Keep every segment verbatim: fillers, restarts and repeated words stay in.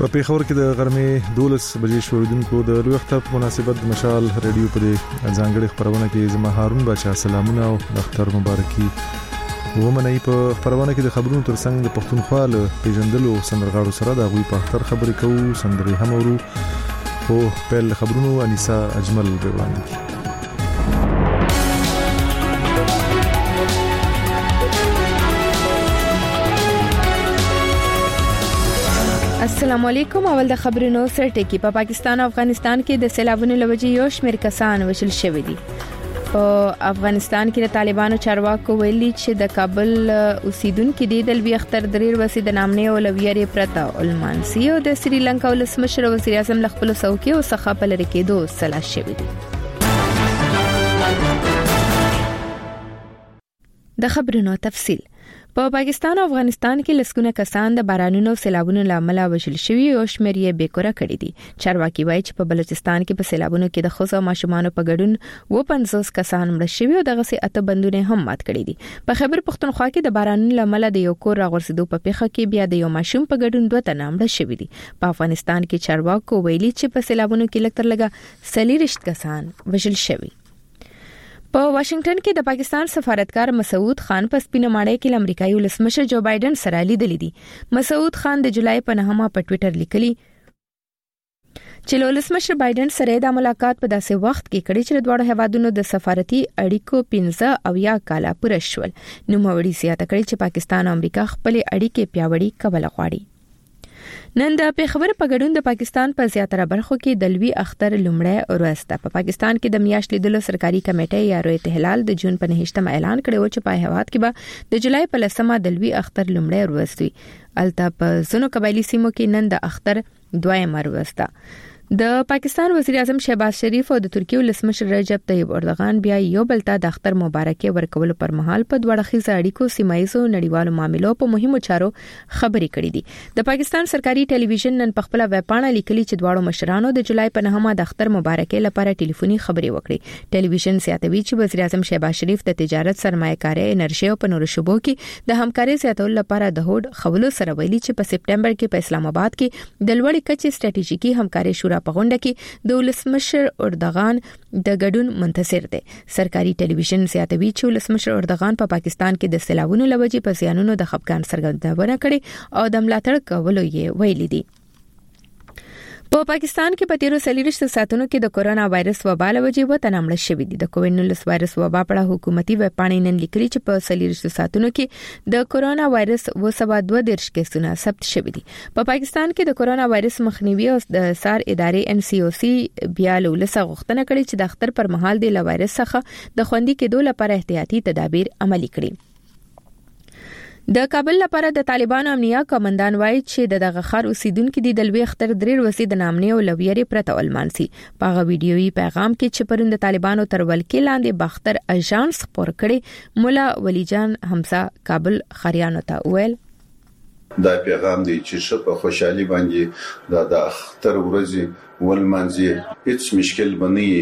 په پیښور کې د غرمې دولس بجې شوړدونکو د لوی اختر په مناسبت د مشال رادیو په ځانګړي خبرونه کې زما هارون بچا سلامونه او اختر مبارکي ومنای. په خبرونه کې د خبرونو ترڅنګ د پښتونخوا له پیژندلو سندرغاړو سره د غوي په اختر خبرې کوو، سندري هم ورو. خو په خبرونو انیسا اجمل به وړاندې. السلام علیکم. اول د خبرونو سرټکی. په پاکستان او افغانستان کې د سیلابونو لوجې یو شمېر کسان وشل شوي دي. په افغانستان کې د طالبانو چارواکو ویلي چې د کابل اوسیدونکو د دلوي اختر دریر وسید نامنه او لویری پرتا المانسی او د سریلانکا ولسمشر وزیر اعظم خپل څوکۍ او څخه په لری کېدو سلا شوي دي. د خبرونو تفصیل. په پاکستان او افغانستان کې لسګونه کسان د بارانونو او سیلابونو لامل وژل شوي او شمېر یې بیکوره کړي دي. چارواکي وایي چې په بلوچستان کې په سیلابونو کې د خصوصا ماشومان په ګډون و پنځوس کسان مړ شوي او دغه سي اته بندونه هم مات کړي دي. په خیبر پختونخوا کې د بارانونو لامل د یو کور راغورځېدو په پیښه کې بیا د یو ماشوم په ګډون دوه تنه مړ شوي دي. په افغانستان کې چارواکو ویلي چې په سیلابونو کې لکتر لګا سلیریشت کسان وژل شوي. په واشنگټن کې د پاکستان سفارتکار مسعود خان په سپینه ماڼۍ کې امریکایي ولسمشر جو بایدن سره لیدلې دي. مسعود خان د جولای په نهمه په ټوئیټر لیکلي چې ولسمشر بایدن سره د ملاقات په داسې وخت کې کړي چې د دوه هیوادونو د سفارتي اړیکو پنځه او یا کاله پوره شول. نو موري زیاته کړي چې پاکستان او امریکا خپل اړیکې پیاوړې کول غواړي. نن د پیښور په ګډون د پاکستان په زیاتره برخو کې د لوی اختر لومړی ورځ ده. په پاکستان کې د میاشت لیدلو سرکاري کمیټې یا رویت هلال د جون په نهشتمه اعلان کړی چې په هیواد کې به د جولای په لسمه د لوی اختر لومړی ورځ وي. البته په زونو قبایلی سیمو کې نن د اختر دویمه ورځ ده. د پاکستان وزیر اعظم شهباز شریف او د ترکیه ولسمشر رجب طیب اردوغان بیا یو بل ته د اختر مبارکي ورکول پر مهال په دوه اړخیزه اړیکو سیمایي نړیوالو معاملو په مهمو چارو خبرې کړې دي. د پاکستان سرکاري ټلویزیون نن په خپل ویب پاڼه لیکلي چې دواړو مشرانو د جولای په نهمه د اختر مبارکي لپاره ټلیفوني خبرې وکړې. ټلویزیون زیاتوي چې وزیر اعظم شهباز شریف د تجارت، سرمایه‌کاري، انرژي او په نورو شوبو کې د همکاري زیاتولو لپاره د هوډ خولو سره ویلي چې په سپټمبر کې په اسلام آباد کې د لوړې کچې ستراتیژیکي همکاري شورا په غونډه کې د ولسمشر اردوغان د ګډون منتظر دی. سرکاري ټلویزیون زیاتوي چې ولسمشر اردوغان په پا پاکستان کې د سیلابونو لوجې په زیانونو د خپګان څرګندونه کړې او د ملاتړ کولو یې ویلي دي. په پاکستان کې په تیرو سلیریشت ساتونو کې د کورونا وایرس وبا لوجې وته نامړ شوې دي. د کووډ نولس وایرس وبا په اړه حکومتي ویب پاڼې نن لیکلي چې په سلیریشت ساتونو کې د کورونا وایرس و سبا دوه دیرش کیسونه ثبت شوي دي. په پاکستان کې د کورونا وایرس مخنیوي او د سار ادارې ان سی او سی بیا له لسه غوښتنه کړې چې د اختر پر مهال د وایرس څخه د خوندي کېدو لپاره احتیاطي تدابیر عملي کړي. د کابل لپاره د طالبانو امنیه کمانډان وایي چې د دغه خار اوسیدونکو د دلوي اختر دریر وسید نامنه او لویری پرته المانسی په غو ویډیويي پیغام کې چې پرند طالبانو تر ولکې لاندې باختر اژانس خبر کړي مولا ولی جان حمزه کابل خریانو ته ویل دا پیغام دی چې شپه خوشحالي باندې د اختر ورځي ولمانځي هیڅ مشکل بنئ.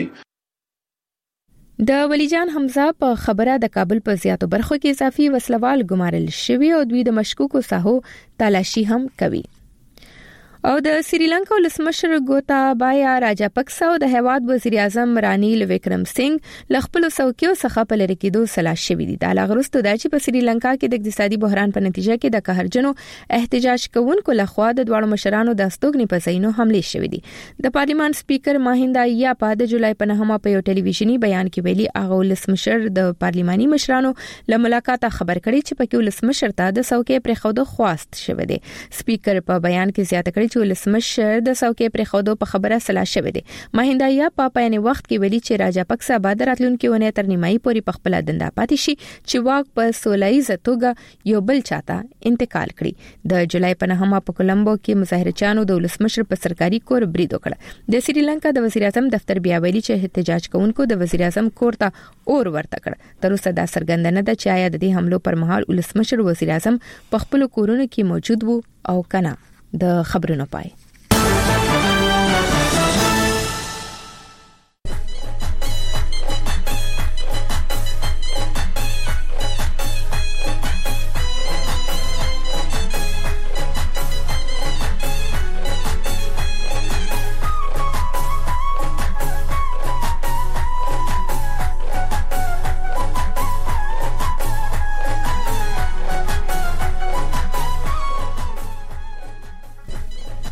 د ولیجان حمزه په خبره د کابل په زیاتو برخو کې اضافي وسلوال ګمارل شوی او دوی د مشکوکو ساحو تلاشي هم کوي. او د سریلانکا ولسمشر ګوتابایا راجاپکسا او د هیواد وزیر اعظم رانیل وکرم سنگ لخپل څوکیو څخه په لری کېدو سلا شوی دي. د لاغرستو د چې په سریلانکا کې د اقتصادي بحران په نتیجه کې د قهرجنو احتجاج کوونکو لخوا د دوړو مشرانو د استوګنې په ځینو حمله شوې دي. د پارلیمان سپیکر ماهیندا یا په د جولای په نهمه په یو ټلویزیونی بیان کې ویلي هغه ولسمشر د پارلیماني مشرانو له ملاقات خبر کړي چې په کې ولسمشر ته د څوکۍ پر خوده خواست شوی دی. سپیکر په بیان کې زیاته کړي چې ولسمشر د څوکۍ پر خوده په خبره سلا شوی دی. ماهیندا یا په پایني وخت کې ویلي چې راجاپکسا بعد راتلونکي ونه تر نیمایي پورې په خپل دنده پاتې شي چې واک په سولایزه توګه یو بل چاته انتقال کړي. د جولای په نهمه په کولمبو کې مظاهرچیانو د ولسمشر په سرکاري کور برید وکړ. د سریلانکا د وزیر اعظم دفتر بیا ویلي چې احتجاج کوونکو د وزیر اعظم کور ته اور ورته کړ. تر اوسه دا څرګنده نه ده چې آیا د دې حملو پر مهال ولسمشر وزیر اعظم په خپل کورونو کې موجود وو او کنه. د خبرونو پای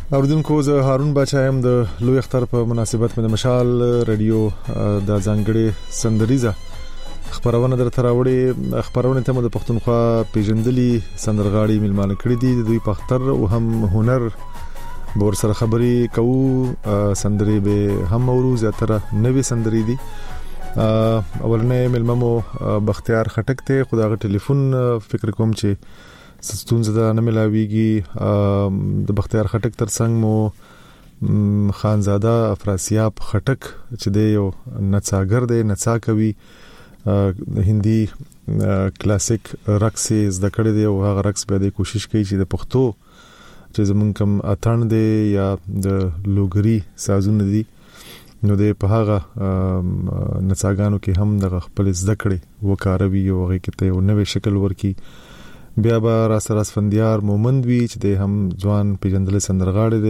اوردونکو زه هارون بچایم د لوی اختر په مناسبت مې د مشال رادیو د ځانګړي سندریزه خبرونه در تراوړي خبرونه ته د پښتونخوا پیژندلي سندرغاړي ملمانه کړی دي دوی په اختر او هم هنر بور سره خبري کوو سندري به هم ورو زیاتره نوې سندري دي اولنې ملممو بختیار خټک ته خدای ټلیفون فکر کوم چې ستونزه ده نه ملاويږي د بختیار خټک ترڅنګ مو خانزاده افراسیاب خټک چې د یو نڅاګر دی نڅا کوي د هندي کلاسیک رقص زده کړی دی او هغه رقص به د کوشش کوي چې د پښتو چې زمونږ کم اتان دی یا د لوګری سازونه دي نو د په هغه نڅاګانو کې هم د خپل زده کړې وکاروي او هغه کې ته یو نوې شکل ورکي بیا به را سره اسفندیار مومند وی چې د هم ځوان پیژندل سندرغاړي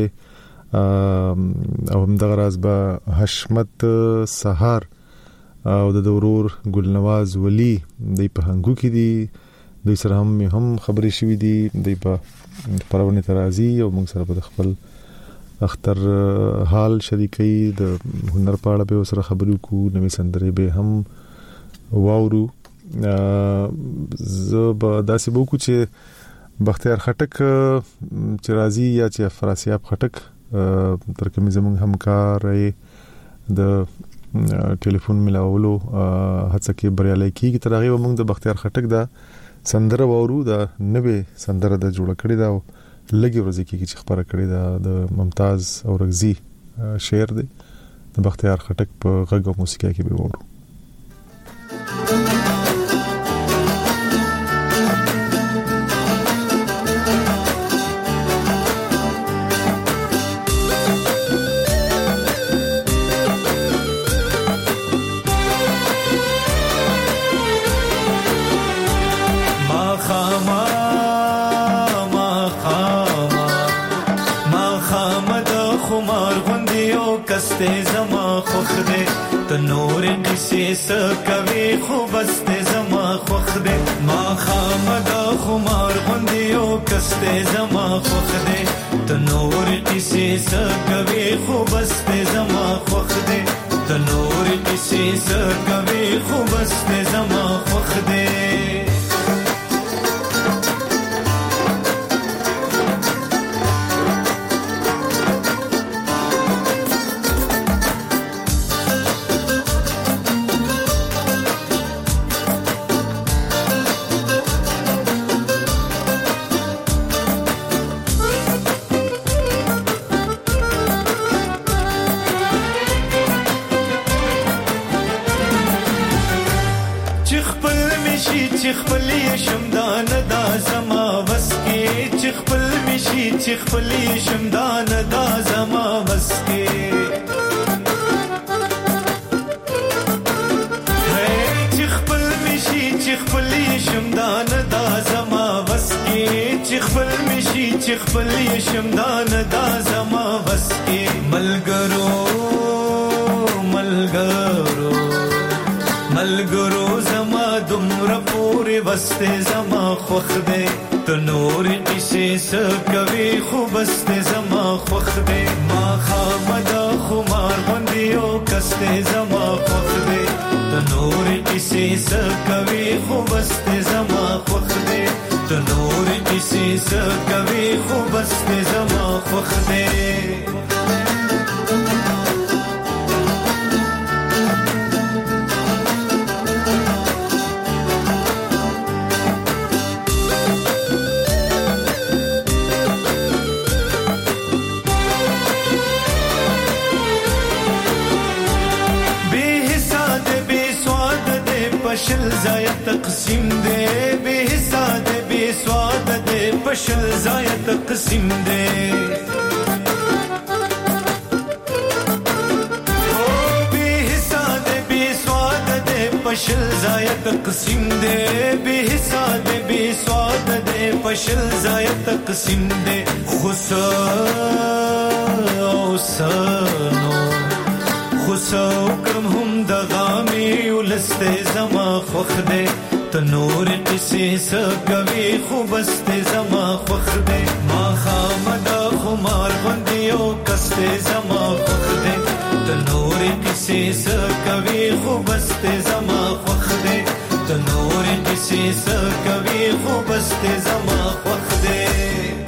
دي او هم د غراز به حشمت سحر او د دورور ګلنواز ولی د په هنګو کې دي د سره هم هم خبرې شوې دي د په پرونه ترازی او موږ سره په خپل اختر حال شریکي د هنر په اړه به سره خبرو کو نوې سندرې به هم واورو زه به داسې بوکو چې بختیار خټک چې راضي یا چې افراسیاب خټک ترکمه زموږ همکار د ټلیفون ملاولو هڅه کې بریالي کیږي تر هغه موږ د بختیار خټک دا سندره وورو دا نوې سندره د جوړ کړی دا لګي ورځي کې چې خبره کړی دا د ممتاز اورغزي شعر دی د بختیار خټک په غږ او موسیقي کې به وورو زما خوخ دے تو نور کسی سکوی خوبست زما خوخ دے ما خامدا خمار غندیو کستے زما خوخ دے تو نور کسی سکوی خوبست زما خوخ دے تو نور کسی سکوی خوبست زما خوخ دے خپلی شمدان دا زما بسکی ہے چخپل مشی چخپلی شمدان دا زما بسکی چخپل مشی چخپلی شمدان دا زما بسکی ملګرو ملګرو ملګرو زما دومره پورې وسته زما خوخ دے تو نور کسی سکوی خوبست زما خوخ دے ما خامدا خمار بندیو کستے زما خوخ دے تو نور کسی سکوی خوبست زما خوخ دے تو نور کسی سکوی خوبست زما خوخ دے پشل زایا تقسیم دے بے حساب بے سواد دے پشل زایا تقسیم دے او بے حساب بے سواد دے پشل زایا تقسیم دے بے حساب بے سواد دے پشل زایا تقسیم دے خسو سنو خسو کرم هم دغامی ولسته زما خوخ دے تنور قصې سکوي خو بس ته زما خوخ دې ما خامدا خمار باندې یو کسته زما خوخ دې تنور قصې سکوي خو بس ته زما خوخ دې تنور قصې سکوي خو بس ته زما خوخ دې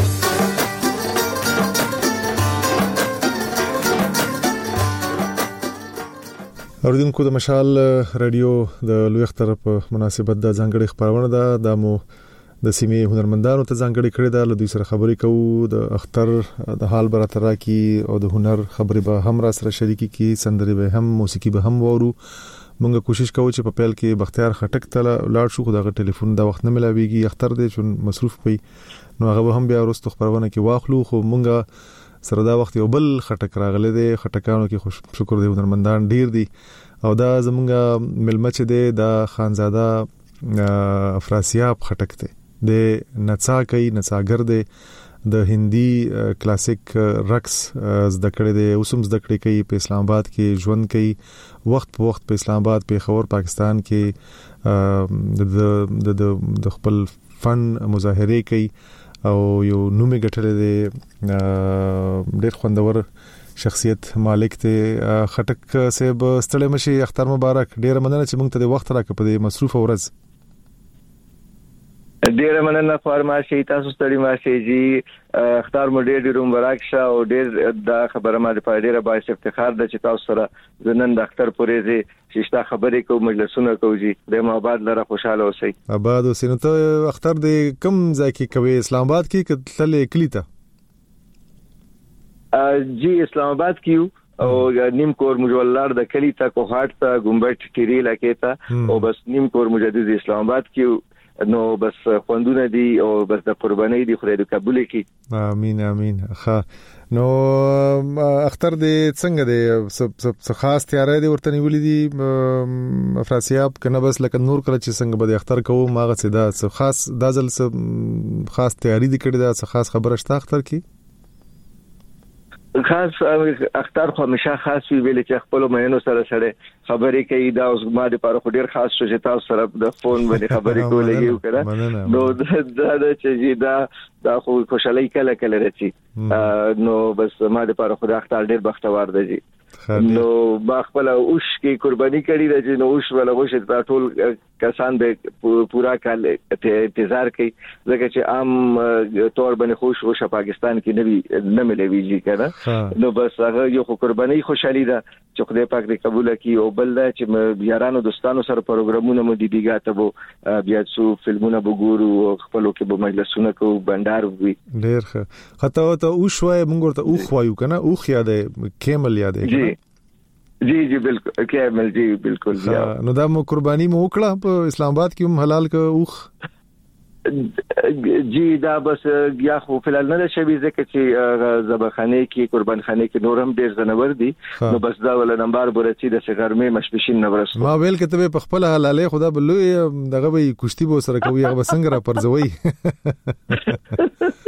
اوریدونکو د مشال رادیو د لوی اختر په مناسبت د ځانګړي خبرونه ده د مو د سیمې هنرمندانو ته ځانګړي کړي ده له دوی سره خبرې کوو د اختر د حال براترا کی او د هنر خبرې به هم را سره شریکي کی سندري به هم موسیقي به هم وورو مونږه کوشش کوو چې په پیل کې بختیار خټک ته لاړ شو خو دغه ټلیفون د وخت نه ملاويږي اختر دې چون مصروف وي نو هغه هم بیا ورستو خبرونه کې واخلو خو مونږه سره دا وخت یو بل خټک راغله دي خټکانو کې خوش شکر دی هنرمندان ډیر دي او دا زمونږه ملمچ دی د خانزاده افراسیاب خټک دی د نڅا کوي نڅاګر دی د هندي کلاسیک رقص زده کړې دی اوسم زده کړې کوي په اسلام آباد کې ژوند کوي وخت په وخت په اسلام آباد په خور پاکستان کې د د د خپل فن مظاهره کوي او یو نومي ګټلې دی ډېر خوندور شخصیت مالک ته خټک صاحب ستړي مشي اختر مبارک ډېر مننه چې موږ ته د وخت راکړ په دې مصروف ورځ ډېر مننه فارماسي تاسو ستړي ماشي جی اختر مو ډېر ډېر مبارک شه او ډېر دا خبره ما د پاره باعث افتخار ده چې تاسو سره زنن د اختر پورې زی شیشته خبرې کوم مجلسونه کوي د آباد لره خوشاله اوسئ آباد اوسئ نو ته اختر د کم ځای کې کوي اسلام آباد کې کتلې کلیته جی اسلام آباد کې او نیم کور مجولار د کلیته کوهات ته ګمبټ ټیری لکه ته او بس نیم کور مجدد اسلام آباد کې نو بس خوندونه دي او بس د قرباني دي خدای دې قبول کړي امين امين ښه نو اختر دې څنګه دې څه خاص تیارې دي ورته نیولې دي افراسیاب کنه بس لکه نور کله چې څنګه به اختر کوو ماغه سدا څه خاص دازل څه خاص تیاری دي کړې دا څه خاص خبره شته اختر کې خاص اختر خو همیشه خاص وی ویل چې خپل مېنو سره سره خبرې کوي دا اوس ما د پاره خو ډیر خاص شو چې تاسو سره د فون باندې خبرې کولې یو کړه نو دا د چې دا دا خو خوشالۍ کله کله راځي نو بس ما د پاره خو د اختر ډیر بختوار دی نو با خپل اوش کې قرباني کړی راځي نو اوش ولا غوښه د ټول کسان به پورا کال انتظار کوي ځکه چې عام تور باندې خوش خوش پاکستان کې نه نه ملويږي کنه نو بس هغه یو قرباني خوشالي ده چې خدای پاک دې قبول کړي او بل دا چې یارانو دوستانو سره پروګرامونه مو دي بیګاته وو بیا څو فلمونه وګورو خپلو کې به مجلسونه کو بندر وي ډیر ښه خطا ته اوش وای مونږ ورته اوخ وایو کنه اوخ یادې کیمل یادې جی جی بالکل کیمل جی بالکل نو دا مو قرباني مو وکړه په اسلام آباد کې هم حلال ک اوخ جی دا بس یا خو فلال نه شوي ځکه چې ذبحخانه کې قربانخانه کې نور هم ډیر زنور دي نو بس دا ول نمبر برچی د سګرمې مشبشین نه ورسته ما ویل کته په خپل حلاله خدا بلوي دغه به کشتي به سره کوي هغه څنګه را پرځوي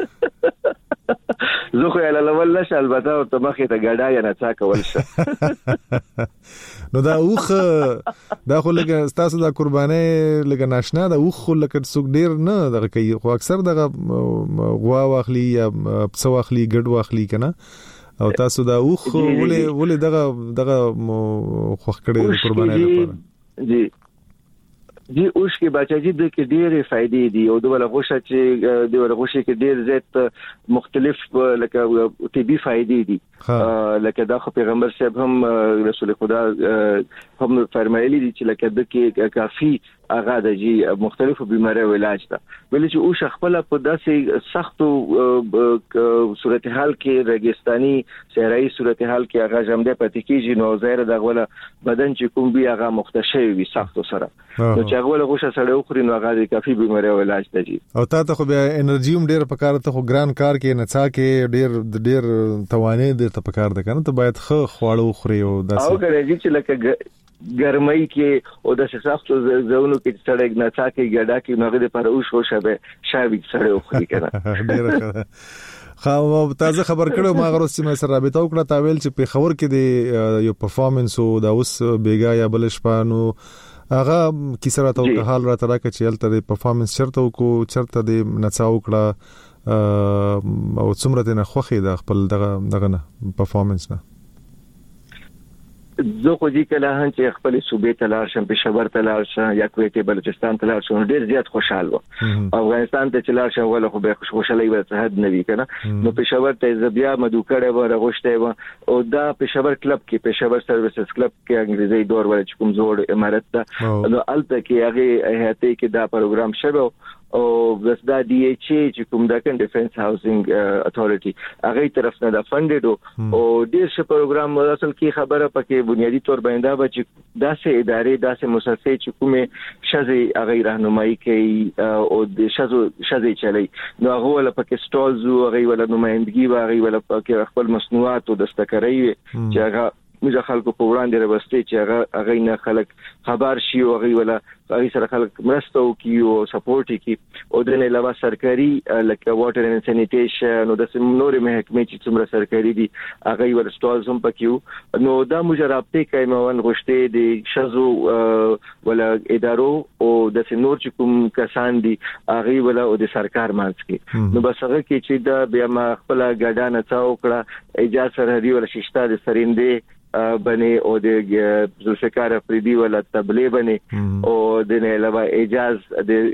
زه خو یاله لول نشه البته او ته مخې ته ګډا یا نه څا کول شه نو دا اوخ دا خو لکه تاسو دا قرباني لکه ناشنا دا اوخ لکه څوک ډیر نه دغه کوي خو اکثر دغه غوا واخلي یا پسو واخلي ګډ واخلي کنه او تاسو دا اوخ ولې ولې دغه دغه خوخ کړي قرباني لپاره جی جی اوش کې بچا جی د کې ډېرې فائدې دي او د ولا غوښه چې د ولا غوښه کې ډېر زیات مختلف لکه طبي فائدې دي لکه دا خو پیغمبر صاحب هم رسول خدا هم فرمایلی دي چې لکه د کې کافي اغا د جی مختلفو بیماریو علاج ده ولې چې اوش خپل په داسې سختو صورتحال کې رګستاني صحرایي صورتحال کې اغا جمده پاتې کیږي نو زهره د غوله بدن چې کوم بي اغا مختشي وي سختو سره نو چې هغه غوښه سره وخوري نو هغه کافي بیماری او علاج دی او تا ته خو بیا انرژي هم ډیر پکاره ته خو ګران کار کې نڅا کې ډیر ډیر توانې ډیر ته پکاره ده کنه ته باید خو خواړه خوري او داسې او ګرځي چې لکه ګرمۍ کې او د سختو زونو کې ستړی نڅا کې ګډا کې نو هغه پر اوش او شبه شاوي سره وخوري کنه ډیر خو تازه خبر کړو ما غوښتم چې مې سره رابطه وکړه تاویل چې په خبر کې دی یو پرفارمنس او دا اوس بیګا یا بل شپانو هغه کیسه راته د حال راته راکړي چې الته پرفارمنس چرته کو چرته د نڅاو کړه او څومره نه خوخي د خپل دغه دغه نه پرفارمنس نه زه خو دې کله هم چې خپل صوبې ته لاړ شم پېښور ته لاړ شم یا کویت بلوچستان ته لاړ شم ډېر زیات خوشاله وم افغانستان ته چې لاړ شم ولا خو به خوشاله وي څه حد نه وي کنه نو پېښور ته ز بیا مدو کړه و راغشته و او دا پېښور کلب کې پېښور سروسز کلب کې انګریزي دور ول چې کوم زوړ امارت ته نو الته کې هغه هيته کې دا پروګرام شوه او بس دا دی ایچ ای چې کوم د کن ډیفنس هاوسینګ اتھارټي هغه طرف نه دا فندډ او ډیر څه پروګرام اصل کې خبره پکې بنیادی تور باندې با چې داسې ادارې داسې مؤسسې چې کومه شذي هغه راهنمایي کوي او د شذو شذي چلی نو هغه ول پکې سټالز او هغه ول نمائندګي او هغه ول پکې خپل مصنوعات او دستکاري چې هغه موږ خلکو په وړاندې راوستي چې هغه هغه نه خلک خبر شي او هغه ولا هغه سره خلک مرسته کوي او سپورټ کوي او د نه علاوه سرکاري لکه واټر اند سانیټیشن او د نورې محکمې چې څومره سرکاري دي هغه ول سټالز هم پکې نو دا موږ رابطه کوي موږ غوښته دي شزو ولا ادارو او د نور چې کوم کسان دي هغه ولا او د سرکار مانځ کې نو بس هغه کې چې دا بیا ما خپل ګډانه څاو کړه اجازه سره ولا ششته د سرینده بني او د ذوالفقار افریدی ولا تبلیغ بني او د نه علاوه اجازه د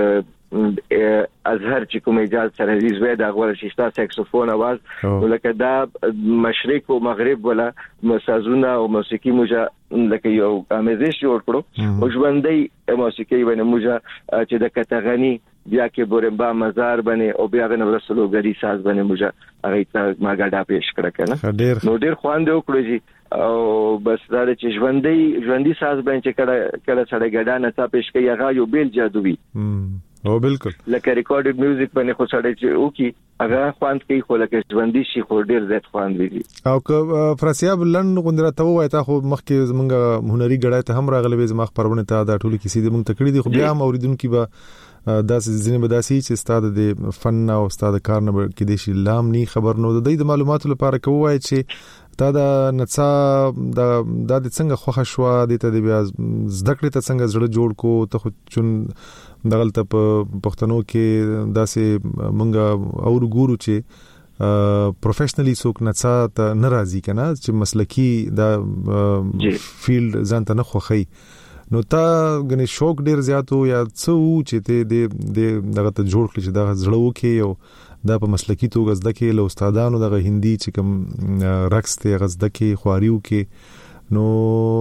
ازهر چې کوم اجازه سره زوی د غوړ ششتا ساکسوفون आवाज ولکه دا مشرق او مغرب ولا مسازونه او موسیقي موجه لکه یو امیزش جوړ کړو او ژوندۍ موسیقي باندې موجه چې د کتغنی بیا کې بورمبا مزار باندې او بیا غن رسولګری ساز باندې موجه هغه ته ما غاډا پیش کړ کنه نو ډیر خواند وکړو او بس دا چې ژوندۍ ژوندۍ ساز باندې کړه کړه سړی غاډا نه تا پیش کوي هغه یو بیل جادووي او بالکل لکه ریکارډډ میوزیک باندې خو سړی چې او کی هغه خواند کوي خو لکه ژوندۍ شي خو ډیر زیات خواند وي او که فرسیاب لند غوندره ته وای تا خو مخکې زمونږ هنري غړای ته هم راغلي زما خبرونه ته دا ټولي کیسې د مونږ تکړی دي خو بیا اوریدونکو به داسې ځینې بداسي چې ستاده د فن او ستاده کار نه کې د شي لام ني خبر نو د دې معلوماتو لپاره کوی چې تا دا نڅا د د څنګه خوښ شو د ته بیا زده کړې ته څنګه زړه جوړ کو ته خو چون دغلت په پښتنو کې داسې مونږه او ګورو چې پروفیشنلی څوک نڅا ته ناراضي کنه چې مسلکی دا فیلډ ځان ته نه خوخی نو تا غني شوق ډیر زیاتو یا څو چې ته د دغه ته جوړ کړی چې دا زړه وکي او دا په مسلکی توګه زده کې له استادانو دغه هندي چې کوم رقص ته غزده کې خواریو کې نو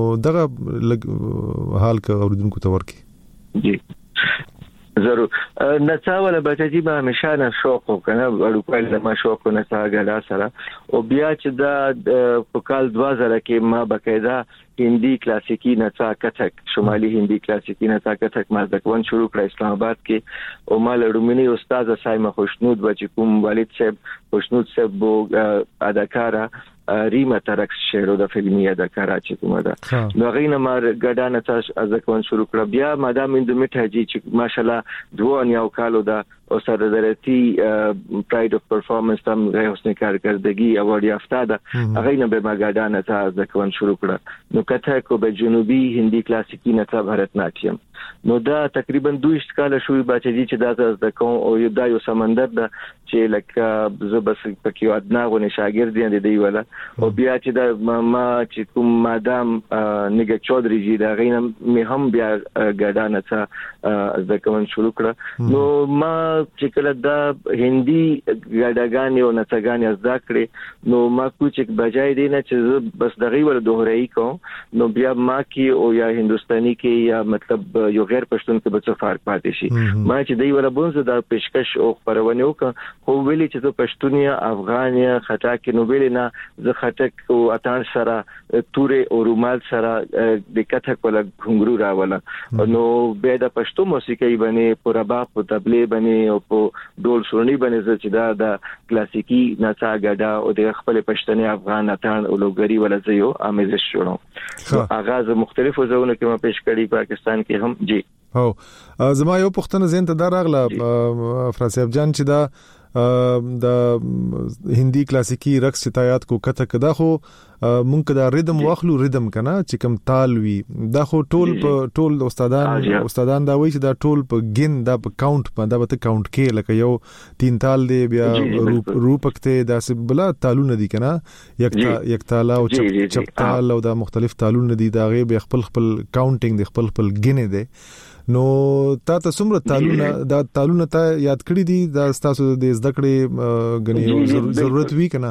دغه حال کا اوریدونکو ته ورکی جی ضرور نڅا ولا بچی به همیشه نه شوق وکنه ورکوال ما شوق نه ساګلا سره او بیا چې دا په کال دوه زره کې ما بقاعده هندي کلاسیکی نڅا کتک شمالي هندي کلاسیکی نڅا کتک ما د کوم شروع کړ اسلام آباد کې او ما لړمنی استاد سایمه خوشنود بچ کوم والد صاحب خوشنود صاحب اداکارا ریما ترکس شعر د فلمي اداکارا چې کومه ده نو غینه ما ګډانه تاسو از کوم شروع کړ بیا مادام اند میټاجی چې ماشالله دوه نیو کالو دا او سره درتي پراید اف پرفارمنس تم غي حسن کارکردگی اوارد یافته ده غینه به ما ګډانه تاسو از کوم شروع کړ نو کته کو به جنوبي هندي کلاسیکی نڅا بھرتناټیم نو دا تقریبا دوه کال شوې بچی چې دا د کوم او دا یو سمندر ده چې لکه زبس پکې ادنا غو شاګرد دي دی ولا او بیا چې دا ما چې کوم مادام نګه چودري جی دا غینم می هم بیا ګډانه څه د کوم شروع کړ نو ما چې کله دا هندي ګډاګان او نڅګان از دا کړې نو ما کوچ بجای دی نه چې بس دغه ور دوهرای کوم نو بیا ما کې او یا هندستاني کې یا مطلب یو غیر پښتون کې به څه فرق پاتې شي ما چې دی ولا بونځ دا پیشکش او خبرونه وکړ خو ویلي چې زه پښتونیا افغانیا خطا کې نو ویل نه زه خټک او اتان سره تورې او رومال سره د کتک ولا غنګرو راولا نو به د پښتو موسیقي باندې پورابا په تبلیغ باندې او په ډول سورنی باندې چې دا د کلاسیکی نڅا غډا او د خپل پښتني افغان اتان او لوګری ولا زيو امیزش شروع اغاز مختلفو ځایونو کې ما پیش کړی پاکستان کې هم جی هو زما یو پښتنه زین ته دا راغله فرانسیب جان چې دا د هندي کلاسیکی رقص شتایات کو کته کدا خو مونږ دا ریدم واخلو ریدم کنه چې کوم تال وی دا خو ټول په ټول استادان استادان دا وایي چې دا ټول په ګین دا په کاونټ په دا به کاونټ کې لکه یو تین تال دی بیا روپک ته دا بلا تالونه دي کنه یک یک تال او چپ تال او دا مختلف تالونه دي دا غي خپل خپل کاونټینګ دی خپل خپل ګینه دی نو تا ته څومره تالونه دا تالونه ته یاد کړی دي دا تاسو د زده کړې غني ضرورت وی کنه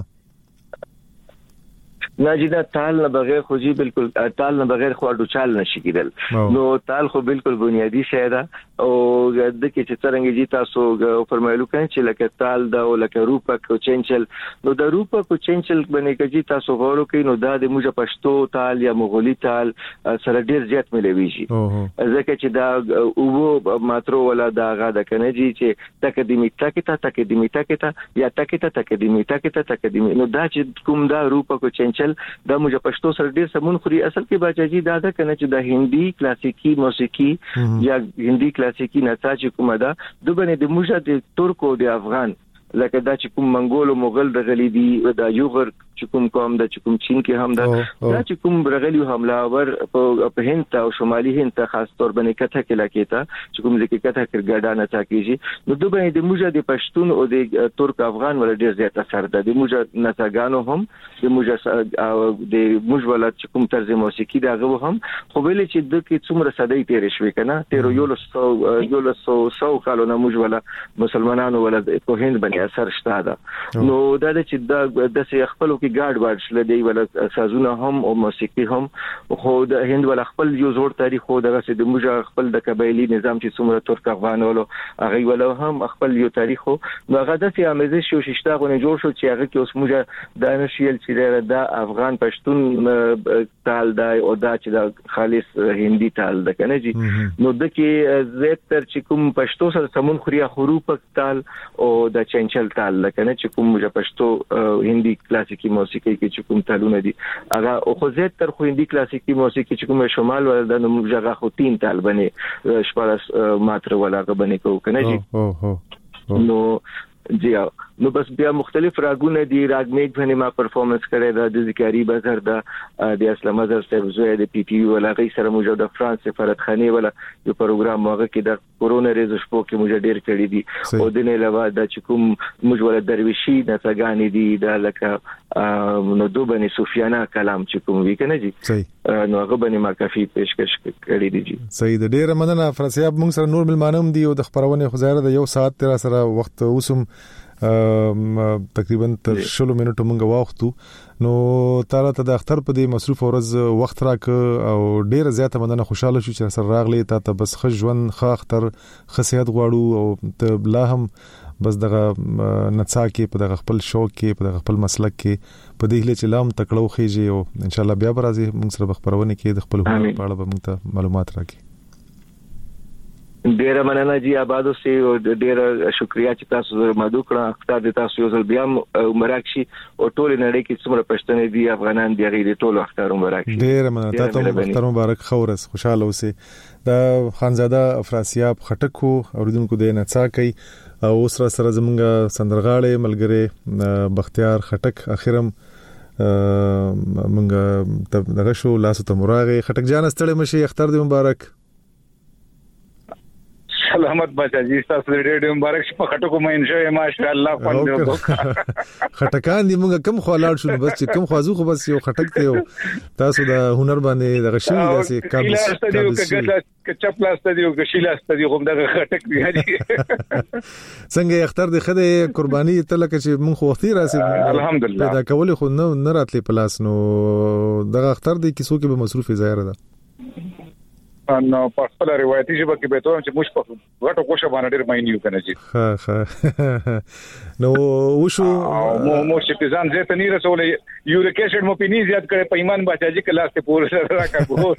ناجیدا تال نه بغیر خو جی بالکل تال نه بغیر خو اډو چال نشي کېدل نو تال خو بالکل بنیادی شی ده او د کې چې څنګه جی تاسو فرمایلو کین چې لکه تال دا او لکه روپک او چنچل نو د روپک او چنچل باندې کې جی تاسو غوړو کې نو دا د موږ پښتو تال یا مغولي تال سره ډیر زیات ملوي شي ځکه چې دا او ماترو ولا دا غا د کنه جی چې تقدیمی تکتا تقدیمی تکتا یا تکتا تقدیمی تکتا تقدیمی نو دا چې کوم دا روپک او چنچل دا موږ پښتو سره ډیر سمون خوري اصل کې باجی دا دا کنه چې د هندي کلاسیکی موسیقي یا هندي کلاسیکی نڅا چې کومه ده د باندې د موږ د ترکو د افغان لکه دا چې کوم منګول او مغل رغلي دي دا یوغر چې کوم قوم د چې کوم چین کې هم دا دا چې کوم رغلي حملاور په هند او شمالي هند ته خاص تور باندې کته کې لکېتا چې کوم ځکه کته کرګاډا نه تا کیږي نو د باندې د موږ د پښتون او د ترک افغان ول ډیر زیات اثر ده د موږ نڅاګانو هم د موږ د موږ ول چې کوم طرز موسیقي داغه هم خو ویل چې د کې څومره صدای تیر شوي کنه تیر یو لسو یو لسو سو کالو نه موږ ول مسلمانانو ول په هند باندې اثر شته ده نو دا چې د د خپل کې ګارد ورډ شل دی ول سازونه هم او موسیقي هم خو د هند ول خپل یو زوړ تاریخ خو دغه د موږ خپل د قبایلی نظام چې څومره ترک افغان ولو هغه ول هم خپل یو تاریخ خو نو هغه د سیامزه شو ششته غو نه جوړ شو چې هغه کې اوس موږ د نشیل چې د افغان پښتون تال دی او دا چې د خالص هندي تال د کنه جی نو د کې زیات تر چې کوم پښتو سره سمون خوریا حروف تال او د چنچل تال لکه چې کوم موږ پښتو هندي کلاسیکی موسیقي کې چې کوم تالونه دي هغه او خو زیات تر خو هندي کلاسیکی موسیقي چې کوم شمال ول د موږ خو تین تال باندې شپارس ماتره ولاغه باندې کو کنه جی نو جی نو بس بیا مختلف راګونه دي راګ میک باندې ما پرفورمنس کړی دا د ذکری بازار دا د اسلام ازر صاحب زوی د پی ټی ولا غي سره موجود د فرانس سفارت خانه ولا یو پروګرام موږ کې د کورونا ریزو شپو کې موږ ډیر کړی دي او د نه علاوه د چکم موږ ول درویشي د څنګه دي د لکه نو دوبني سفیانه کلام چکم وی کنه جی نو هغه باندې ما کافي پیشکش کړی دي جی صحیح د ډیر مننه فرانسیاب موږ سره نور ملمانوم دي او د خبرونه خزاره د یو ساعت تر سره وخت اوسم تقریبا تر شلو منټو مونږ واختو نو تعالی ته د اختر په دې مصروف ورځ وخت راک او ډیر زیاته مننه خوشاله شو چې سره راغلی ته بس خ ژوند خ اختر خصيات غواړو او ته لا هم بس دغه نڅا کې په دغه خپل شوق کې په دغه خپل مسلک کې په دې هله چې لام تکړو خېږي او ان شاء الله بیا برازي موږ سره خبرونه کې د خپل هنر په اړه به موږ ته معلومات راکړي ډیر مننه جی آبادو سي او ډیر شکریا چې تاسو مدو کړه اختر د تاسو یو ځل بیا مبارکشي او ټول نړۍ کې څومره پښتنې دي افغانان دي غیر ټول اختر مبارک ډیر مننه تاسو اختر مبارک خورس خوشاله اوسئ دا خانزاده افراسیاب خټکو اوریدونکو د نڅا کوي او سره سره زمونږ سندرغاړي ملګری بختیار خټک اخرم مونږ دغه شو لاسو ته مراغه خټک جان ستړي مشي اختر دې مبارک سلامت بچا جی تاسو دې ډېر مبارک شپه خټکو مې انشاء ماشاء الله پاندې خټکان دې موږ کم خلاړ شو بس چې کم خوازو خو بس یو خټک ته تاسو د هنر باندې د غشي داسې کابل کچپ لاست دی او غشي لاست دی کوم دغه خټک دی څنګه اختر دې خدای قرباني ته لکه چې مونږ خو وختي راسي الحمدلله دا کول خو نه نه راتلې پلاس نو دغه اختر دې کیسو کې به مصروف ظاهر ده نو په خپل روایتي ژبه کې به ته چې موږ په غټو کوشه باندې ډېر ماینیو کنه جی ها ها نو وشو مو مو چې ځان زه ته نه رسولې یوریک اسید مو پینی زیات کړي په ایمان بچا جی کلاس ته پور سره راکاګو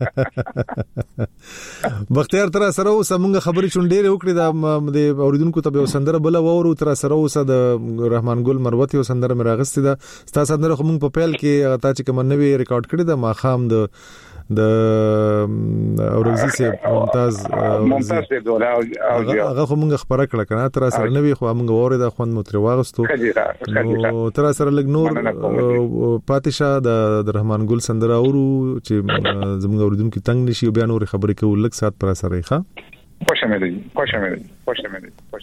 بختیار تر سره اوس موږ خبرې چونډې وکړې د اوریدونکو ته به سندره بل وورو تر سره اوس د رحمان ګل مروتی او سندره مراغستې ده ستا سندره خو موږ په پیل کې تا چې کوم نوې ریکارډ کړې ده ما خام د د اورغزي سي ممتاز ممتاز دی دوله او هغه موږ خبره کړه کنه تر سره نه وي خو موږ وره د خوند متر واغستو او تر سره لګ نور پاتیشا د رحمان ګل سندره اورو چې زموږ اوریدونکو تنگ نشي او بیا نور خبرې کوو لږ سات پر سره ښه خوشا مې دي خوشا مې دي خوشا مې دي خوشا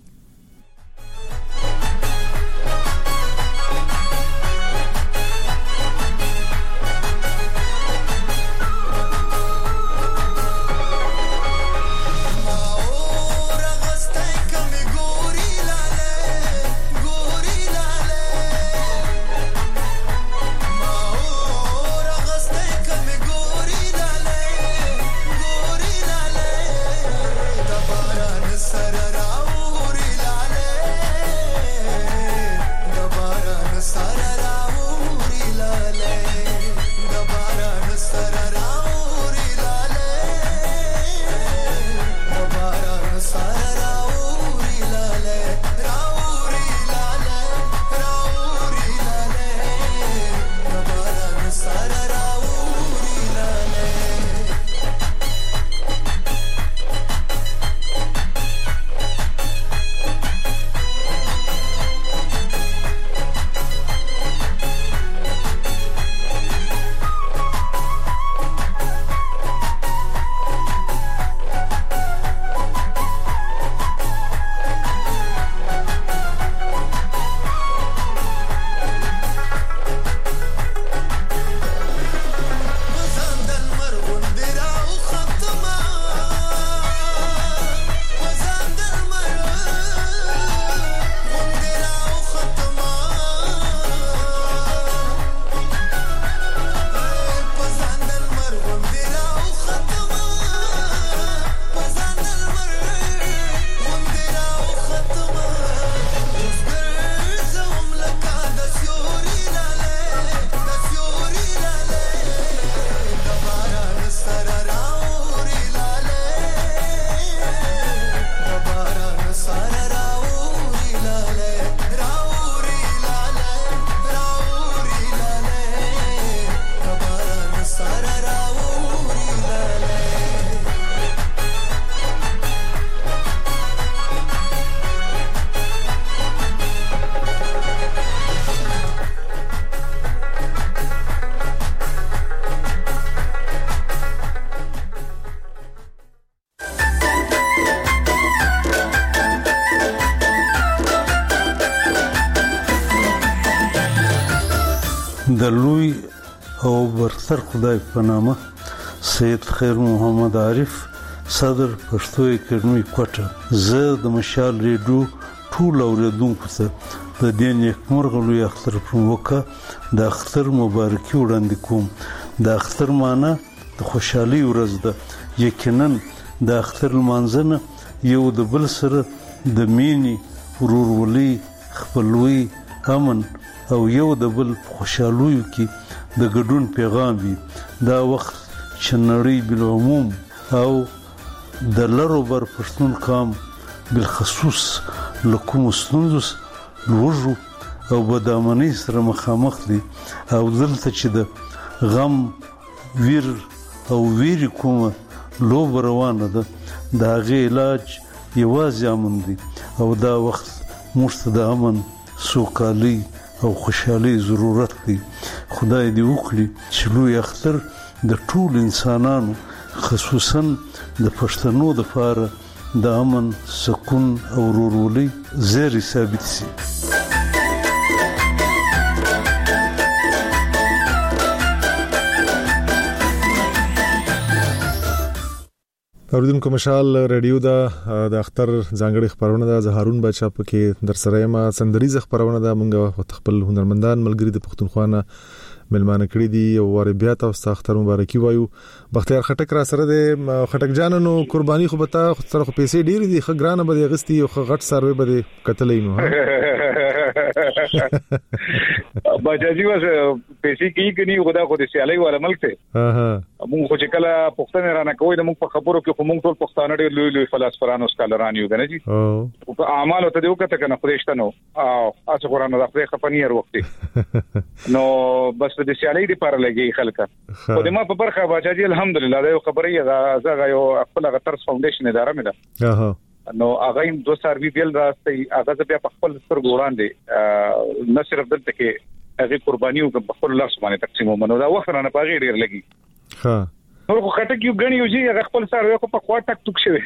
د لوی او برتر خدای په نامه سید خیر محمد عارف صدر پښتو اکیډمي کوټه زه د مشال ریډیو ټول اوریدونکو ته د دې نیکمرغه لوی اختر په موقع د اختر مبارکي وړاندې کوم. د اختر معنی د خوشحالي ورځ ده. یقینا د اختر لمانځنه یو د بل سره د مینې، ورورولۍ، خپلوۍ، امن او یو د بل خوشحالیو کې د ګډون پیغام وي. دا وخت چې نړۍ بالعموم او د لرو بر پښتون قام بالخصوص لکوم ستونزو لوږو او بدامنۍ سره مخامخ دي او دلته چې د غم ویر او ویری کومه لوب روانه ده د هغې علاج یوازې امن دی او دا وخت موږ ته د امن، سوکالۍ او خوشحالۍ ضرورت دی. خدای دې وکړي چې لوی اختر د ټول انسانانو خصوصا د پښتنو لپاره د امن، سکون او ورورولۍ زیری ثابت شي. اوریدونکو مشال ریډیو دا د اختر ځانګړي خبرونه ده. زه هارون بچا پکې در سره یم. سندریزه خبرونه ده. مونږ خپل هنرمندان ملګری د پښتونخوا ملمانه کړی دي او ور بیا تاسو ته اختر مبارکي وایو. بختیار خټک را سره ده. خټک جانانو قرباني خو بتا سره خو پیسې ډېری دي، خو ګرانه به غستی او غټ سروي به کتلې نو بچاجي وس پیسې کې کني خدا خو دې سیالي ولا ملک ته ها موږ خو چې کله پښتنه رانه کوی د موږ په خبرو کې موږ ټول پښتانه ډېر لوی لوی فلسفرانو سکالران یو غنه جی او په اعمالو ته دیو کته کنه خدایشته نو او تاسو قرآن د خپل خپنیر وخت نو بس د سیالي دی پر لګي خلک خو د ما په برخه بچاجي الحمدلله دا یو خبري زغه یو خپل غترس فاونډیشن اداره مې ده ها نو هغه هم دوه سروي بیل راستي هغه بیا په خپل سر ګوران دي نه صرف دلته کې هغه قربانيو په خپل لاس باندې تقسیمو منو دا وخت نه پاغي ډیر لګي ها نو خو خټک یو غنی یو جی هغه خپل سر یو په خوا ټک ټک شوی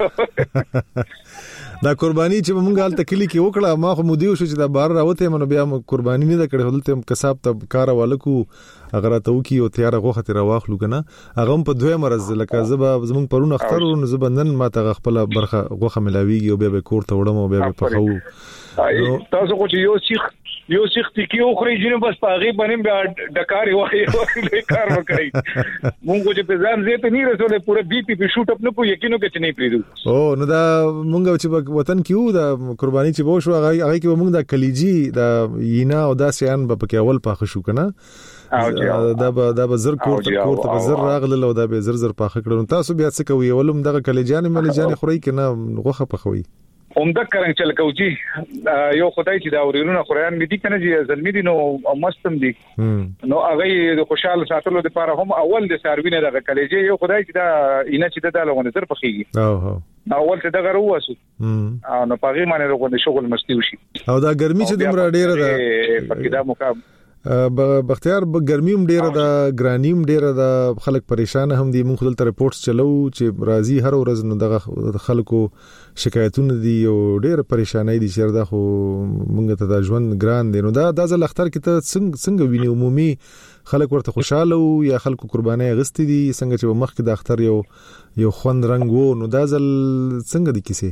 دا قرباني چې مونږ حالت کلی کې وکړه ما خو مودیو شو چې دا بار راوته منو بیا قرباني نه کړې هلته کساب ته کار والکو اگر ته وکی او تیار غوخه تیر واخلو کنه هغه په دوه مرز لکه زبا زمونږ پرون اختر نو زبندن ما ته خپل برخه غوخه ملاویږي او بیا به کور ته وړم او بیا به پخو تاسو خو چې یو سیخ یو سیخ تکیو خوري جنو بس پاغي باندې بیا ډکاري وایي وایي کار وکړي مونږ چې په ځان زه ته نه رسوله پوره بي پي پی شوټ اپ نه کو یقینو کې نه پریدو او نو دا مونږ چې وطن کیو دا قرباني چې بو شو هغه هغه کې مونږ دا کلیجی دا ینا او دا سیان په کې اول پاخه شو کنه دا به دا به زر کور ته کور ته زر راغله او دا به زر زر پاخه کړو تاسو بیا څه کوي ولوم دغه کلیجان ملجان خوري کنه غوخه پخوي اومده کرنګ چل کوجی یو خدای چې دا ورونو قرآن مې دي کنه چې زلمی دي نو مستم دي نو هغه د خوشاله ساتلو لپاره هم اول د ساروینه د کلیجه یو خدای چې دا اینه چې د لغونه زر پخېږي او هو اول ته دغه وروسو نو پاغي باندې لغونه شغل مستی وشي او دا ګرمي چې دمر ډیره ده پکې دا مقام بختیار به ګرمیم ډیره ده ګرانیم ډیره ده خلک پریشان هم دي مونږ خپل ریپورټس چلو چې راځي هر ورځ نو دغه خلکو شکایتونه دي او ډیره پریشانای دي چې دا خو مونږ ته د ژوند ګران دي نو دا د ځل اختر کې ته څنګه څنګه ویني عمومي خلک ورته خوشاله او یا خلکو قرباني غستې دي څنګه چې مخ کې د اختر یو یو خوند رنگ وو نو دا ځل څنګه دي کیسه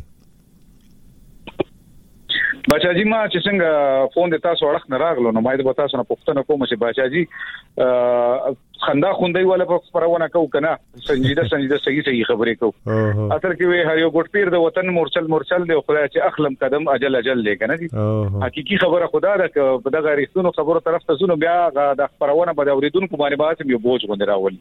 بچاجي ما چې څنګه فون د تاسو اړه نه راغلو نو ما د تاسو نه پوښتنه کوم چې بچاجي خندا خوندې ولا په پرونه کو کنه سنجیده سنجیده صحیح صحیح خبرې کو اثر کې وی هر یو ګټ پیر د وطن مورچل مورچل دی خدای چې اخلم قدم اجل اجل دی کنه دي حقيقي خبره خدا ده په دغه ریښتونو خبرو طرف ته زونه بیا د پرونه به اوریدونکو باندې باسم یو بوج غوډه راول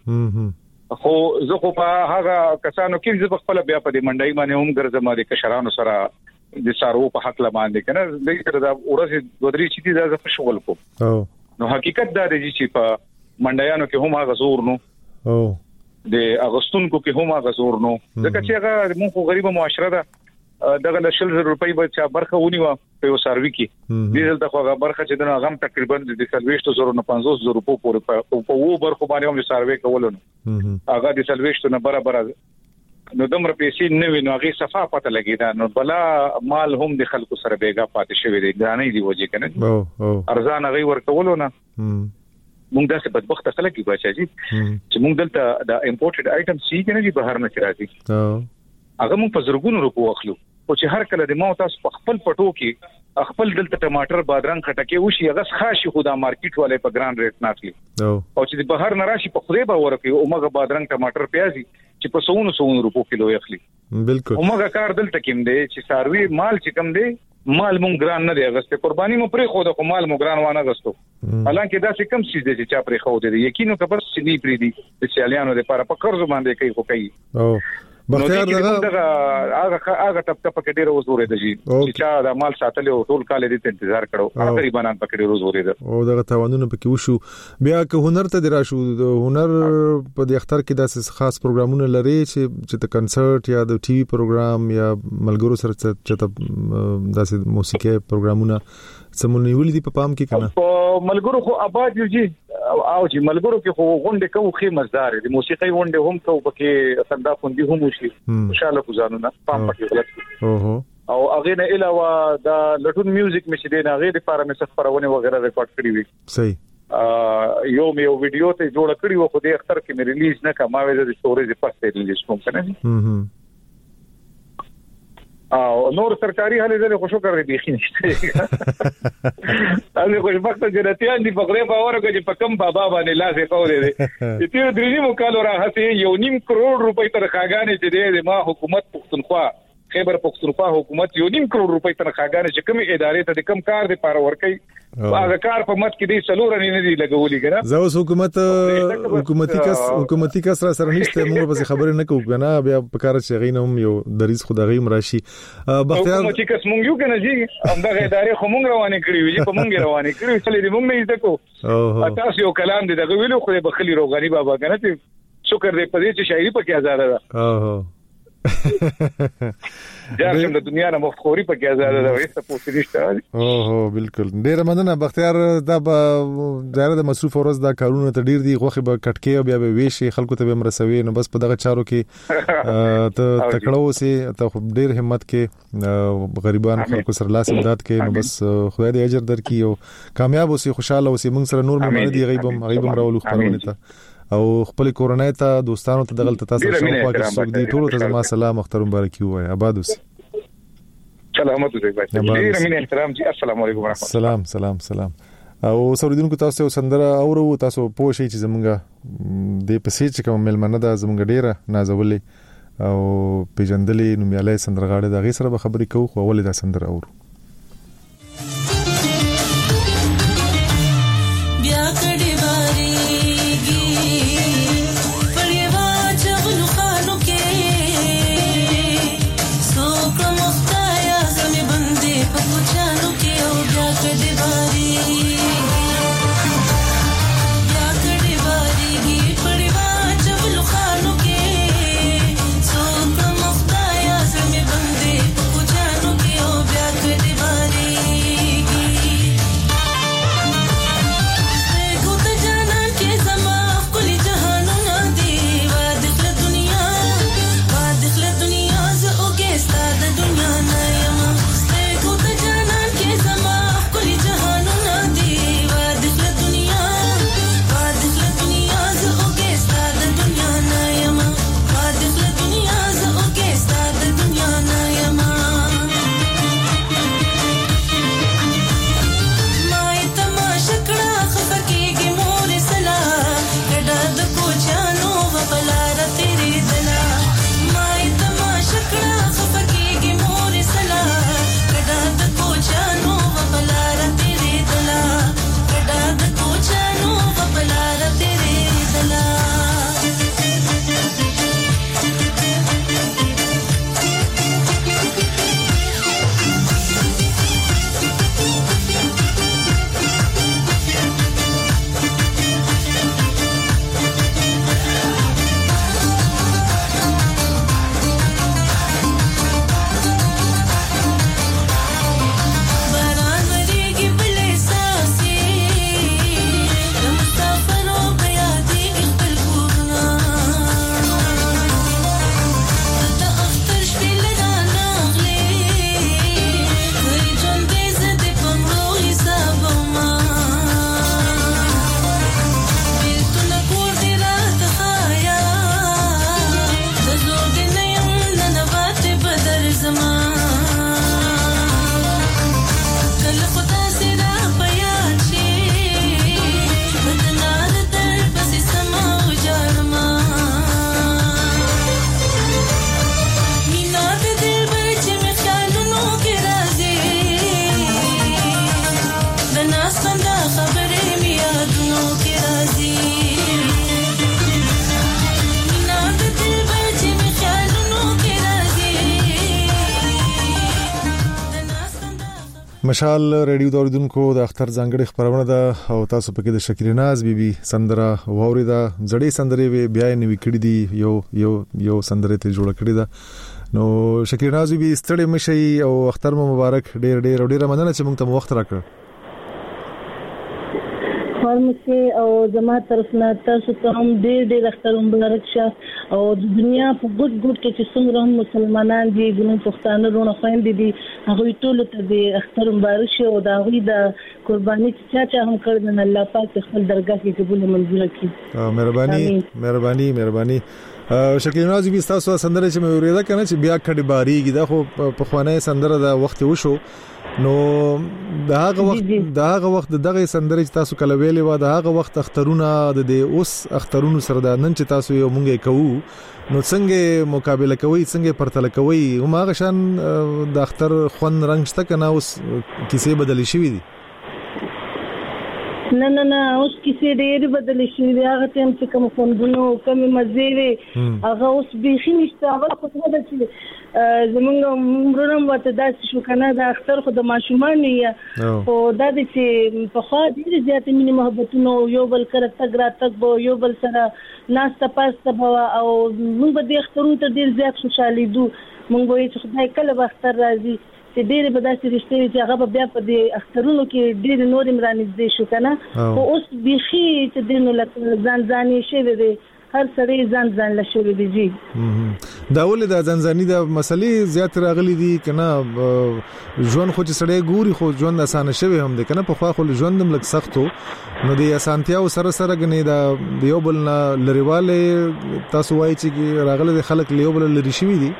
خو زه خو په هغه کسانو کې زه خپل بیا په دې منډای باندې هم ګرځم د کشرانو سره د سارو په حق لمانځي کنه د دا ورځ دوه چې دي دا په شغل کو نو حقیقت دا دی چې په منډیانو کې هم هغه زور نو او د اغستونکو کې هم هغه زور نو ځکه چې هغه موږ غریبه معاشره ده دغه د شل زر روپۍ به چا برخه ونیو په یو سروي کې دې دلته خو برخه چې دغه غم تقریبا د سلويشت زر نه پنځوس زر روپو پورې په وو برخه باندې هم سروي کولونه هغه د سلويشت نه برابر نو دمر پیسې نه وینو هغه صفه پته لګیدا نو بلا مال هم د خلکو سره بیګا پاتې شوی دی ګرانې دی وځي کنه او او ارزان هغه ورکولونه موږ داسې بدبخت خلک یو بچی چې موږ دلته د امپورټډ آیټم سی کنه دی بهر نه راځي او هغه موږ په زرګونو روپو اخلو او چې هر کله د مو تاسو په خپل پټو کې خپل دلته ټماټر بادرنګ خټکه وشي هغه خاصي خدا مارکیټ والے په ګران ریټ ناخلي او چې بهر نه راشي په خوده به ورکي او مګه بادرنګ ټماټر پیازي چې په سونو سونو روپو کیلو اخلي بالکل او مګه کار دلته کېم دی چې ساروي مال چې کم دی مال مونږ ګران نه دی غسته قرباني مو پرې خو د مال مو ګران وانه غستو حالانکه دا څه کم شي دی چې چا پرې خو دی یقینو کبر سني پرې دی چې سیالانو لپاره په قرض باندې کوي خو کوي او بختیار دغه هغه هغه ټپ ټپ کې ډیر وزورې دی چې چا د مال ساتلو ټول کال دې انتظار کړو تقریبا ان پکې ډیر وزورې ده او دغه توانونه پکې وشو بیا که هنر ته دراشو هنر په د اختر کې داسې خاص پروګرامونه لري چې چې د کنسرت یا د ټي وي پروګرام یا ملګرو سره چې داسې موسیقي پروګرامونه سمونی ولې په پام کې کنه په ملګرو خو آباد یو جی او چې ملګرو کې خو غونډه کوو خې مزدار دي موسیقي غونډه هم کوو پکې خندا خوندي هم شي خوشاله کوزانونه پام پکې غلط اوه او هغه نه علاوه دا لټون میوزیک مې چې دی هغه لپاره مې سفرونه وغیرہ ریکارډ کړی وي صحیح یو مې یو ویډیو ته جوړ کړی و خو د اختر کې مې ریلیز نه کما وې د سټوریز پسته ریلیز کوم کنه هم او نور سرکاري حالې زه خوشو کړې دي خنشته هغه خوشبخت جنتیان دي په غریب اورو کې په کم بابا باندې لاسه قولې دي چې درې مو کال راهته یو نیم کروڑ روپۍ تر خاګانې چې دې ما حکومت پښتونخوا خیبر پختونخوا حکومت یو نیم کروڑ روپۍ تنخواګانې چې کوم ادارې ته د کم کار د پاره ورکړي هغه کار په مت کې د سلور نه دی لګولې کنه زه اوس حکومت حکومتي کس حکومتي کس را سره نشته موږ به خبرې نه کوو کنه بیا په کار چې غینوم یو دریز خدای مراشي بختیار حکومتي کس مونږ یو کنه جی همدغه ادارې خو مونږ روانې کړې وي په مونږ روانې کړې چې دې مونږ نه یې تکو تاسو یو کلام دې دغه ویلو خو به خلی روغانی بابا کنه ته شکر دې پدې چې شاعري پکې آزاد ده اوه جام د دنیا نه مفخوري پکې آزاد ده وایسته پوښتنه اوه بالکل ډیر مننه بختیار دا ظاهر د مصروف ورځ دا کارونه ته ډیر دي غوخه به کټکی او بیا به ویشي خلکو ته به مرسوي نو بس په دغه چارو کې ته تکړه سي ته ډیر همت کې غریبان خلکو سره لاس امداد کې نو بس خدای دې اجر درکړي او کامیاب اوسي خوشاله اوسي موږ سره نور مې دي غیبم غیبم راولو خبرونه ته او خپل کورنۍ ته دوستانو ته دغلت تاسو شاوخوا کې څوک دي ټول ته زما سلام اختر مبارکي وای آباد اوسئ سلامات اوسئ بچي ډیر مینه احترام جی السلام علیکم ورحمت الله سلام سلام سلام او سوریدونکو تاسو سندره اورو تاسو پوه شئ چې زمونږه د پسې چې کوم ملمنه ده زمونږ ډیره نازولې او پیجندلې نومیاله سندرغاړه د غي سره به خبرې کوو خو ولې دا سندره اورو بیا کډي باري مشال ریډیو دوردونکو د اختر ځانګړي خبرونه ده او تاسو پکې د شکر ناز بیبي سندره ووري ده زړې سندره بیا نوې کړې دي یو یو یو سندره ته جوړ کړې ده نو شکر ناز بیبي ستړي مشي او اختر مبارک ډېر ډېر ډېر مننه چې موږ ته وخت راکړ فارمسي او جماعت طرفنا تاسو ته هم ډېر ډېر اختر مبارک شه او د دنیا په ګډ ګډ کې چې څومره هم مسلمانان دي ګنو پښتانه رونه خويندې دي هغه ټول ته د اختر مبارک شه او دا غوي د قرباني چې چا هم کړل الله پاک خپل درگاه کې قبول منظور کړي مهرباني مهرباني مهرباني شکر ناز بیبي تاسو سندره چې مې ورېدا کنه چې بیا کډي باریږي دا خو په خوانه سندره دا وخت وشو نو دا هغه وخت دا هغه وخت دغه سندره چې تاسو کله ویلې و دا هغه وخت اخترونه د دې اوس اخترونو سره د نن چې تاسو یو مونږه کوو نو څنګه مقابله کوي څنګه پرتل کوي هم هغه شان د اختر خون رنگ شته کنه اوس کیسه بدلی شوې دي نه نه نه اوس کیسه ډېر بدلی شوې دي هغه تم چې کوم فوندونو کوم مزيوي هغه اوس به نشته هغه خو څه ده چې زمونږ مرنم وته داسې شو کنه د اختر خو د ماشومان یې او دا چې په خوا دې زیاتې مینه محبتونو یو بل کړه تګ را تګ یو بل سره ناسته پاسته بوا او موږ به د اخترونو ته ډېر زیات خوشاله دو موږ وایو چې خدای کله به اختر راځي چې ډېر به داسې رښتې چې هغه بیا په دې اخترونو کې ډېر نور مرانځي شو کنه او اوس بيخي چې دینو لکه ځان ځانې شي دی هر سړی ځان ځان له شوې دی جی دا ولې د ځانځاني د مسلې زیات راغلي دي کنه ژوند خو چې سړی ګوري خو ژوند اسانه شوی هم دی کنه په خوا خو ژوند هم لږ سختو نو د اسانتیا او سره سره غني دا یو بل لريواله تاسو وایي چې راغلي خلک له یو بل لري شوی دي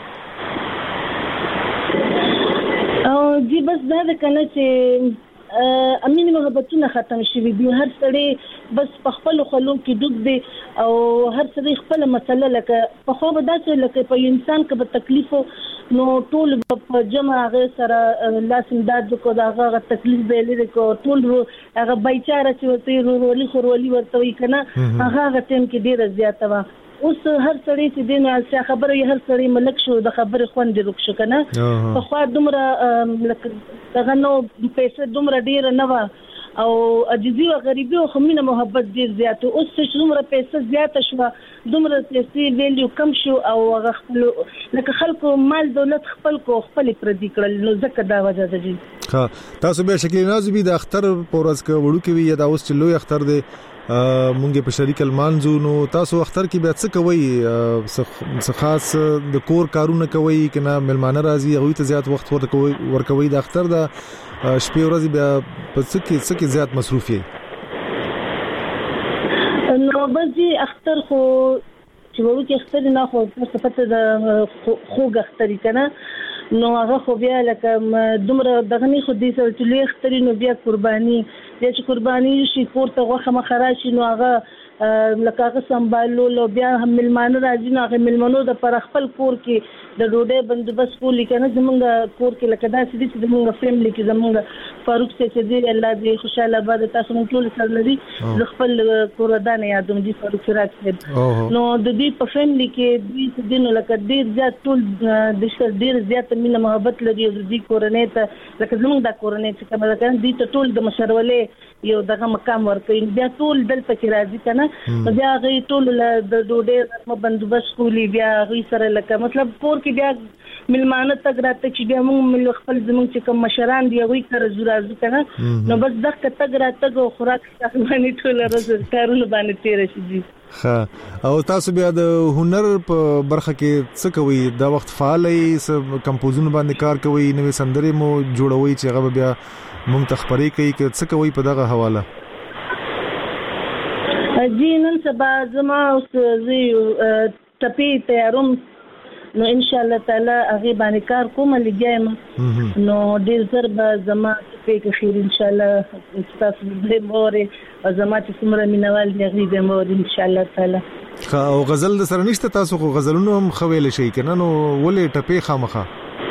جی بس دا د کنه چې امین محبتونه ختم شوي دي هر سړی بس په خپل خلو کې ډوب دی او هر سړی خپل مسله لکه په خو به داسې لکه په انسان کې به تکلیف نو ټول په جمع هغه سره لاس امداد کو دا هغه تکلیف به لري کو ټول هغه بایچاره چې ورته ورولي خورولي ورته وي کنه هغه ټیم کې ډیره زیاته وا اوس هر سړی چې دینه چې خبره یې هر سړی ملک شو د خبره خوند رک شو کنه په خو دومره لکه دغه نو پیسې دومره ډیره نه و او عجزي او غریبي او خمینه محبت ډیر زیات اوس چې دومره پیسې زیات شو دومره پیسې ویلیو کم شو او خپل لکه خلکو مال دولت خپل کو خپل پردي کړل نو ځکه دا وجه ده جی ها تاسو به شکل نازبي د اختر پورز کې وړو کې وي دا اوس چې لوی اختر دی مونږه په شریک المانزو نو تاسو اختر کې بیا څه کوي څه خاص د کور کارونه کوي کنه ملمانه راځي هغه ته زیات وخت ورکوي ورکوي د اختر د شپې ورځې بیا په څه کې څه کې زیات مصروف یې نو بځي اختر خو چې وو کې اختر نه خو څه پته د خوګ اختر کنه نو هغه خو بیا لکه دومره دغه نه خو دې سره چې لوی اختر نو بیا قرباني د چې قرباني شي پورته غوخه مخراشي نو هغه لکه هغه سمبالو لو بیا هم ملمانو راځي نو هغه ملمانو د پر خپل کور کې د ډوډۍ بندوبست کولی کنه زمونږ کور کې لکه دا چې د زمونږ فیملی کې زمونږ فاروق چې دې الله دې خوشاله باد تاسو موږ ټول سره لري د خپل کور دانه یادوم دي فاروق راځي نو د دې په فیملی کې دې دینو لکه ډیر زیات ټول د شر ډیر زیات مینه محبت لري د دې کورنۍ ته لکه زمونږ د کورنۍ چې کومه ده دې ټول د مشرولې یو دغه مقام ورکوي بیا ټول دلته کې راځي کنه بیا غي ټول د ډوډۍ رسم بندوبست کولی بیا غي سره لکه مطلب کور کې بیا ملمانه تګ راته چې بیا موږ خپل زموږ چې کوم مشران دی غوي کر زورازو کنه نو بس دغه تګ راته او خوراک څخه ټول ورځ کارونه باندې تیر شي دي ها او تاسو بیا د هنر په برخه کې څه کوي دا وخت فعالي کمپوزونه باندې کار کوي نوې سندرې مو جوړوي چې هغه بیا مونږ تخبري کوي چې څه کوي په دغه حواله جی نن سبا زما اوس زی ټپی تیاروم نو ان شاء الله تعالی هغه باندې کار کوم لګایم نو ډیر زر به زما په خیر ان شاء الله تاسو به موري زما چې څومره مینوال دی هغه به موري ان شاء الله تعالی او غزل د سره نشته تاسو خو غزلونو هم خویل شي کنه نو ولې ټپی خامخه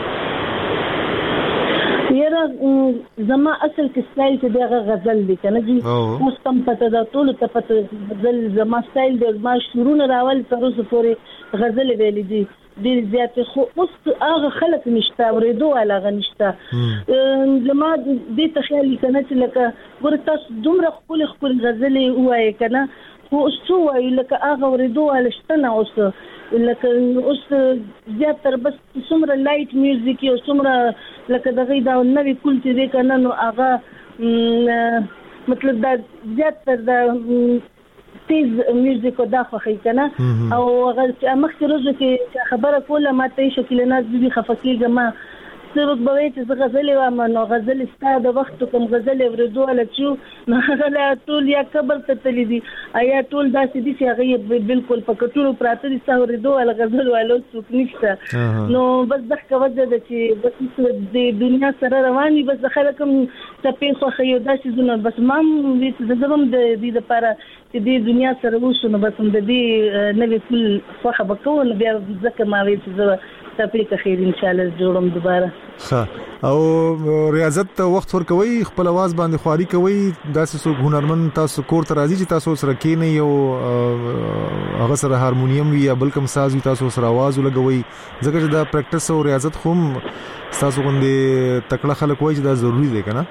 زما اصل کې سټایل چې دغه غزل دی کنه جی اوس تم پته دا ټول ته پته غزل زما سټایل د ما شروع راول تر اوسه پورې غزل ویلې دي ډیر زیات خو اوس هغه خلک نشته ورېدو علاوه نشته زما دې تخیل کنه چې لکه ګور تاسو دومره خپل خپل غزل وایي کنه خو څو وایي لکه هغه ورېدو علشتنه اوس لکه اوس زیات تر بس څومره لایټ میوزیک او څومره لکه دغه دا نوې کولټ دی کنه نو هغه مطلب دا زیات تر دا تیز میوزیک دا خو کنه او هغه مخکې روزه کې خبره کوله ما ته شکل ناز بي خفقېږه ما څوک به وایي چې زه غزلې وایم نو غزلې ستا د وخت کوم غزلې اورېدو هله چې نو هغه ټول یا قبر ته تللي دي یا ټول داسې دي چې هغه بالکل په کټونو پراته دي ستا اورېدو هله غزل ویلو څوک نشته نو بس دغه وجه ده چې بس د دنیا سره روان دي بس د خلک هم څپې خوښوي او داسې ځونه بس ما هم وایي چې زه هم د دې دپاره چې د دنیا سره وشو نو بس هم د دې نوې ټول خوښه به کوو نو بیا ځکه ما وایي چې زه تفریق خیر ان شاء الله جوړم دوباره. ښه او ریاضت وخت ورکوي خپل आवाज باندې خواري کوي داسې څوک هنرمند تاسو کور ته راځي چې تاسو سره کې نه یو هغه سره هارمونیم وي یا بل کوم ساز وي تاسو سره आवाज ولګوي ځکه چې دا پریکټس او ریاضت خو تاسو باندې تکړه خلک وایي چې دا ضروری دی کنه.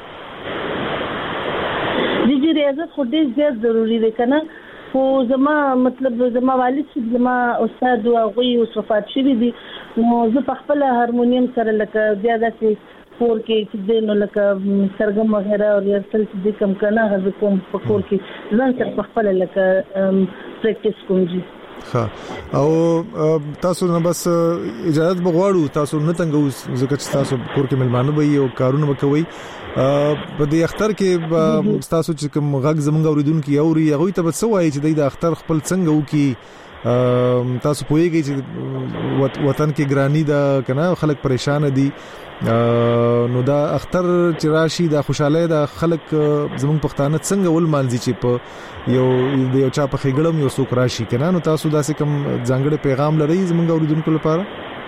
دې ریاضت خو ډېر زیات ضروری دی کنه خو زما مطلب زما والد چې زما استاد او غوي او صفات شوی دي نو زه په خپل هارمونیم سره لکه بیا داسې کور کې چې دینو لکه سرګم وغیرہ او ریاضل چې کوم کنه غو کوم په کور کې ځان سره په خپل لکه پریکټیس کوم دي. ها او تاسو نه بس اجازه بغواړو تاسو نه تنګو ځکه چې تاسو کور کې ملمانه وي او کارونه وکوي په دې اختر کې تاسو چې کوم غږ زمونږ اوریدونکو اوري هغه ته به څه وایي چې د اختر خپل څنګه وکي تاسو پوهیږئ چې وطن کې ګرانی دا کنه خلک پریشان دي نو دا اختر چې راشي دا خوشاله دا خلک زمونږ پښتانه څنګه ول مانځي چې په یو د یو چا په خېګړم یو څوک راشي کنه نو تاسو داسې کوم ځانګړي پیغام لرئ زمونږ اوریدونکو لپاره؟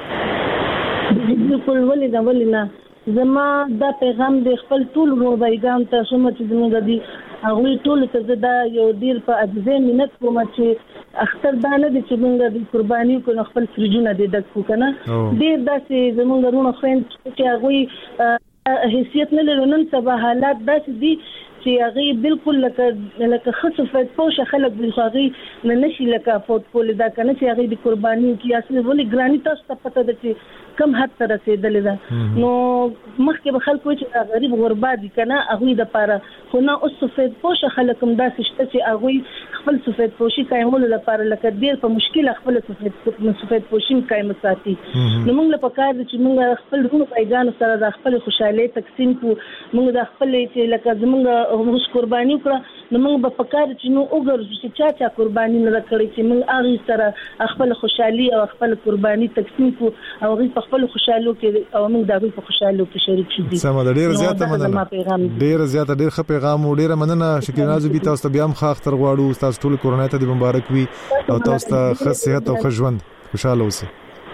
بالکل ولې دا ولې نه زما دا پیغام د خپل ټول روبایګان ته شوم چې زموږ دي هغه ټول ته دا یو ډیر په اجزه منت کوم چې اختر دا نه دي چې موږ د قرباني کو خپل فرجونه د دکو کنه ډیر داسې زموږ رونه خويند چې هغه حیثیت نه لري نن سبا حالات داسې دي چې هغه بالکل لکه لکه خصوصیت پوښه خلک بالخاري نه نشي لکه فوت کول دا کنه چې هغه د قرباني کی اصل ولې ګرانی تاسو ته پته ده چې کم حد ته رسیدلې ده نو مخکې به خلکو چې غریب غربا دي کنه هغه د پاره خو نه اوس سفید پوښه خلک هم داسې شته چې هغه خپل سفید پوشي قائمولو لپاره لکه ډیر په مشکل خپل سفید سفید پوشي قائم ساتي نو موږ په کار چې موږ خپل ورونو پیغام سره د خپل خوشاله تقسیم کو موږ د خپل چې لکه زموږ موږ قرباني کړه نو موږ په کار چې نو وګورځو چې چا چا قرباني نه کړې چې موږ هغه سره خپل خوشحالي او خپل قرباني تقسیم کو او غي په خپل خوشحالو کې او موږ د په خوشحالو کې شریک شو. سم ده ډیر زیاته مننه ډیر زیاته ډیر ښه پیغام او ډیر مننه شکر نازو بي تاسو بیا هم خاطر غواړو تاسو ټول کورونای ته مبارک وي او تاسو ته ښه صحت او ښه ژوند خوشاله اوسئ.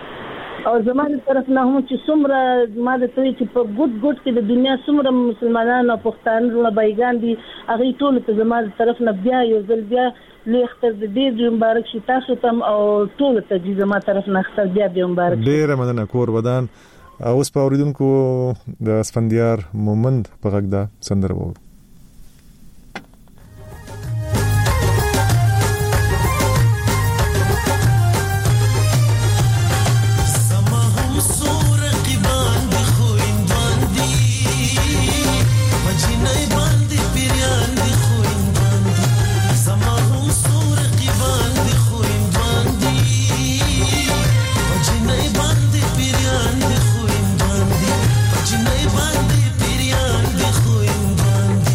او زموږ طرف نه هم چې څومره ما د توي چې په ګډ ګډ کې د دنیا څومره مسلمانانو او پښتانه له بایګان دي هغه ټول ته زموږ طرف نه بیا یو ځل بیا لوی اختر د دې مبارک شي تاسو ته او ټول ته چې زموږ طرف نه اختر بیا بیا مبارک. ډیر مننه کور ودان اوس په اوریدونکو د اسفندیار مومند په غږ دا سندره وو. Bandi, Pirian, de Juin, Bandi.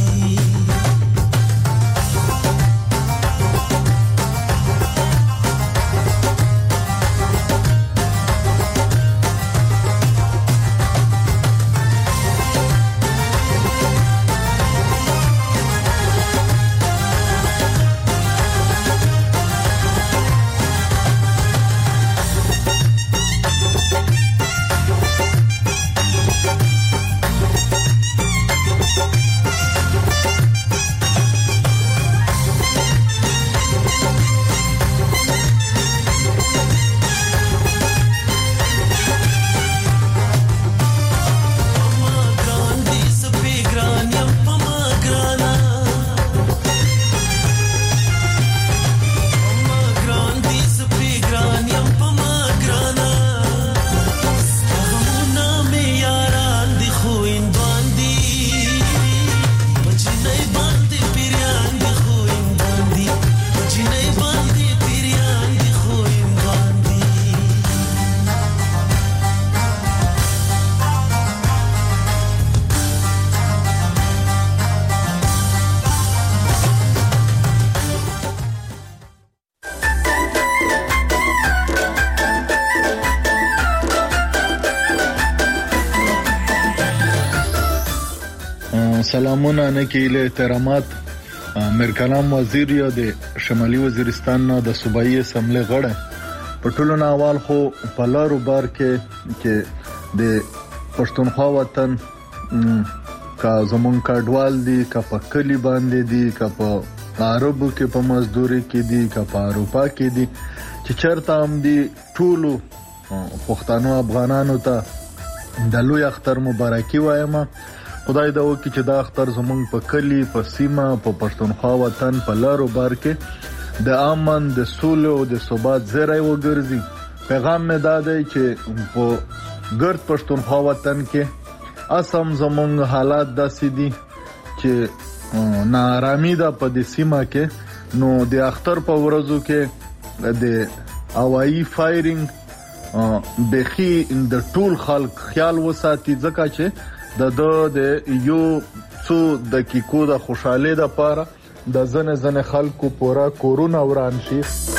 سلامونه نکیله احترامات مرکلام وزیر یا د شمالي وزیرستان نه د صوبایي اسمبلی غړی په ټولو ناوال خو په لارو بار کې کې د پښتونخوا وطن کا زمون کډوال دي کا په کلی باندې دي کا په عربو کې په مزدوري کې دي کا په اروپا کې دي چې چرته هم دي ټولو پښتنو افغانانو ته د لوی اختر مبارکي وایم. خدای دا وکړي چې دا اختر زمونږ په کلی په سیمه په پښتونخوا وطن په لارو بار کې د امن د سولې او د ثبات ځای وګرځي. پیغام مې دا دی چې په ګرد پښتونخوا وطن کې اسم زمونږ حالات داسې دي چې ناارامي ده په دې سیمه کې. نو د اختر په ورځو کې د هوایي فایرینګ بخي د ټول خلک خیال وساتي ځکه چې د د یو څو دقیقو د خوشاله د پاره د زنه زنه خلکو پورا کورونا وران شي.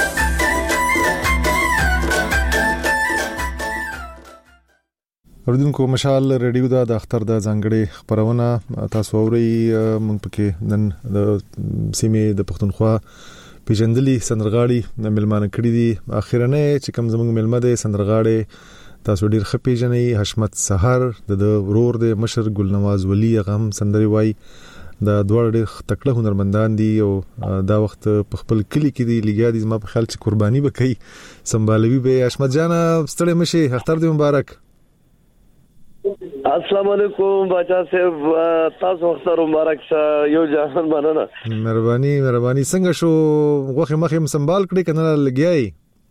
اوردونکو مشال ریډیو دا د اختر د ځانګړي خبرونه تاسو اوري. موږ پکې نن د سیمې د پښتونخوا پیژندلي سندرغاړي ملمانه کړی دي. اخیرنه چې کوم زموږ ملمه ده سندرغاړي تاسو ډیر خپې جنې حشمت سحر د ورور د مشر ګلنواز ولی غم سندري وای د دوړ ډیر تکړه هنرمندان دي او دا وخت په خپل کلی کې دي لګیا دي. زما په خیال چې قرباني وکړي سمبالوي به. حشمت جان ستړي مشي اختر دې مبارک. السلام علیکم بچا صاحب تاسو اختر مبارک شه یو جهان مننه. مهرباني مهرباني. څنګه شو غوخه مخه سمبال کړی کنه لګیای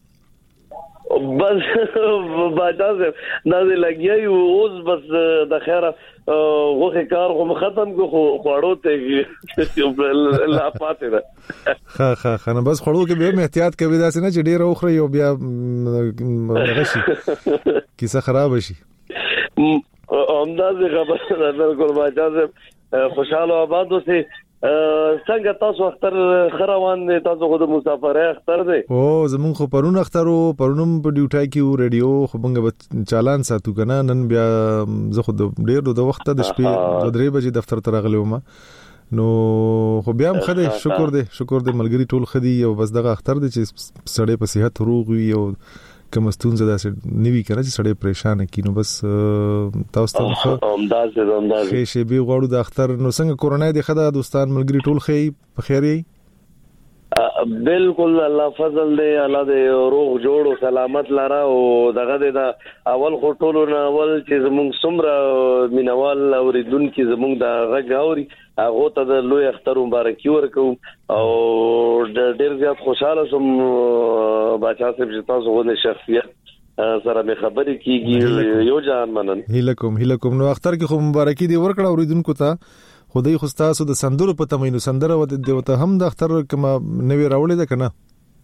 بس بچا صاحب نه لګیای اوس بس د خیره غوخه کار خو ختم کو خوړو ته لا پاتې ده. ها ها خنه بس خوړو کې به احتیاط کوي دا نه چې ډیر اوخره یو بیا غشي کیسه خراب شي. همداسې خبره بالکل بچا صاحب خوشاله آباد اوسئ. څنګه تاسو اختر خروان دي؟ تاسو خو د مسافرۍ اختر دی. او زمون خو پرون اخترو پرونم په ډیوټای کې ریډیو خو بنګ چالان ساتو کنه. نن بیا زه خو ډیر د وخت د شپې درې بجې دفتر ته راغلم نو خو بیا هم خدای شکر دې شکر دې ملګری ټول خدي او بس دغه اختر دې چې سړی په صحت روغ وي او کوم ستونزه داسې نیوي کنه چې سړی پریشان کینو. بس تاسو ته همداسې همداسې خې شي به غواړو د اختر نو څنګه کورونا دې خدا دوستان ملګری ټول خې په خیر یې؟ بالکل الله فضل دې الله دې روغ جوړ او سلامت لاره او دغه دې دا اول خټولو نه اول چې زموږ سمره مینوال اوریدونکو زموږ د غږ اوري هغه ته د لوی اختر مبارکي ورکوم او ډېر زیات خوشاله شوم بچا صاحب چې تاسو غوښنه شخصیت سره مې خبرې کیږي یو ځان منن. هیله کوم هیله کوم. نو اختر کې خو مبارکي دی ورکړه اوریدونکو ته. خدای خو تاسو د سندرو په تمینو سندره و د وته هم د اختر کما نوې راولې ده کنه.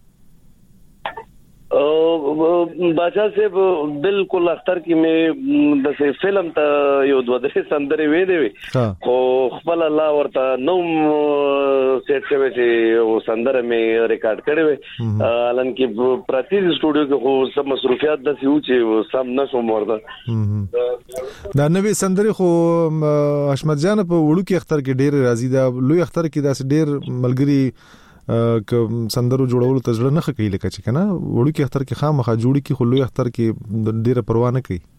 بچا صاحب بالکل اختر کې مې د فلم ته یو دوه درې سندرې وې دی خو خپل الله ورته نو سیټ شوی چې سندره مې ریکارډ کړې وې الان کې پرتی سټوډیو کې خو سم مصروفیات د سيو چې سم نشو مرده. دا نوې سندرې خو حشمت جان په وړو کې اختر کې ډېر راضي ده. لوی اختر کې داس ډېر ملګری ک سندرو جوړولو ته ځړه نه خکې لکه چې کنه وړو کې اختر کې خامخا جوړی کې خو لوی اختر کې ډیره پروا نه کوي.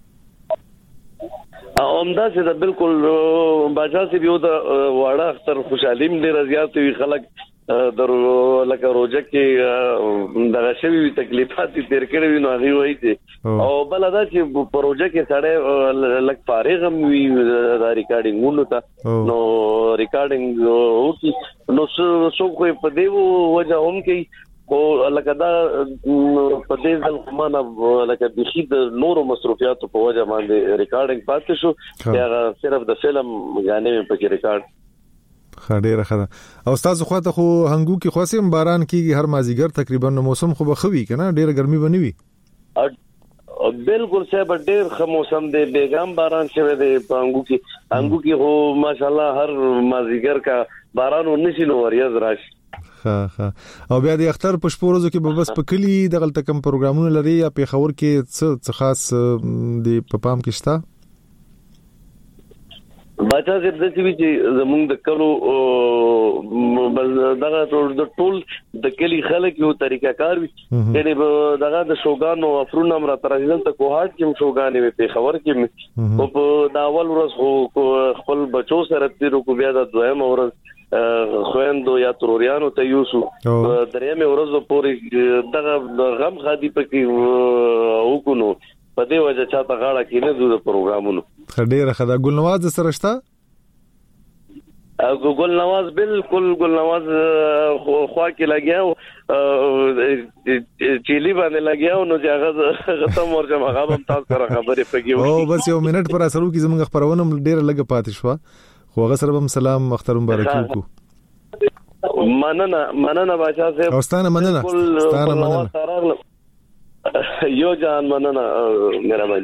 اومدا چې دا بالکل باجا سي یو دا واړه اختر خوشالیم ډیر زیات وی خلک درو لکه روزه کې دغه شوی تکلیفات تیر کړی وي نو هغه وایي دي او بل دا چې پروژه کې سړی لک فارغ هم وی دا ریکارډینګ ونه تا نو ریکارډینګ وکي نو څو خو په دی وجه هم کې او لکه دا په دې ځل کومه لکه د خید نورو مصروفیات په وجه باندې ریکارډینګ پاتې شو یا صرف د فلم غانې په کې ریکارډ خډيره خدا. او استاد خو ته خو هنګو کې خواسم باران کیږي هر مازیګر تقریبا موسم خو بخوي کنه ډیره ګرمي بنوي. بالکل صاحب ډیر ښه موسم دی بیګام باران شوه دی هنګو کې هنګو کې هو ماشاءالله هر مازیګر کا باران ونشي نو ریاض راشي. ها ها او بیا د اختر په شپورزو کې به بس په کلی دغه تکم پروګرامونه لري یا په خبر کې څه خاص د پپام کې شته؟ باچا صاحب د سی چې زمونږ د کلو بل دغه د ټول د کلی خلک یو طریقه کار وي یعنی دغه د شوګانو افرون امر ترځل ته کوهات کې شوګانې په خبر کې او په داول ورځ خپل بچو سره تیرو کو بیا د دویم ورځ خويندو یا تروريانو ته یوسو درېمه ورځ پورې دغه غم خادي پکې وکونو په دې وجه چې تا غاړه کې نه دوه پروګرامونو خډيره خدا ګل نواز سره شته او ګل نواز بالکل ګل نواز خو کې لګیاو چيلي باندې لګیاو نو چې هغه ختم ورته هغه هم تاسو سره خبرې پکې او بس یو منټ پر اثرو کې زموږ خبرونه ډیره لګه پاتې شو خو هغه سره هم سلام مخترم مبارکي وکړو مننه مننه باچا صاحب او ستانه مننه ستانه مننه یو جان مننه مهرباني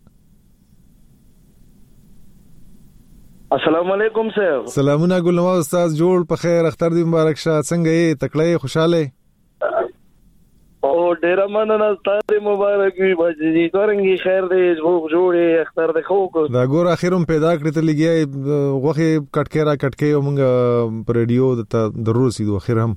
السلام علیکم صاحب سلامونه ګل نواز استاد جوړ په خیر اختر دی مبارک شه څنګه یې تکړه خوشاله او ډیر مننه ستاسو مبارک وي بچی څنګه خیر دی جوړې اختر دی خو دا ګور اخیرم پیدا کړی ته لګي غوخه کټکې را کټکې او موږ پر رادیو د ضرور سي دوه اخر هم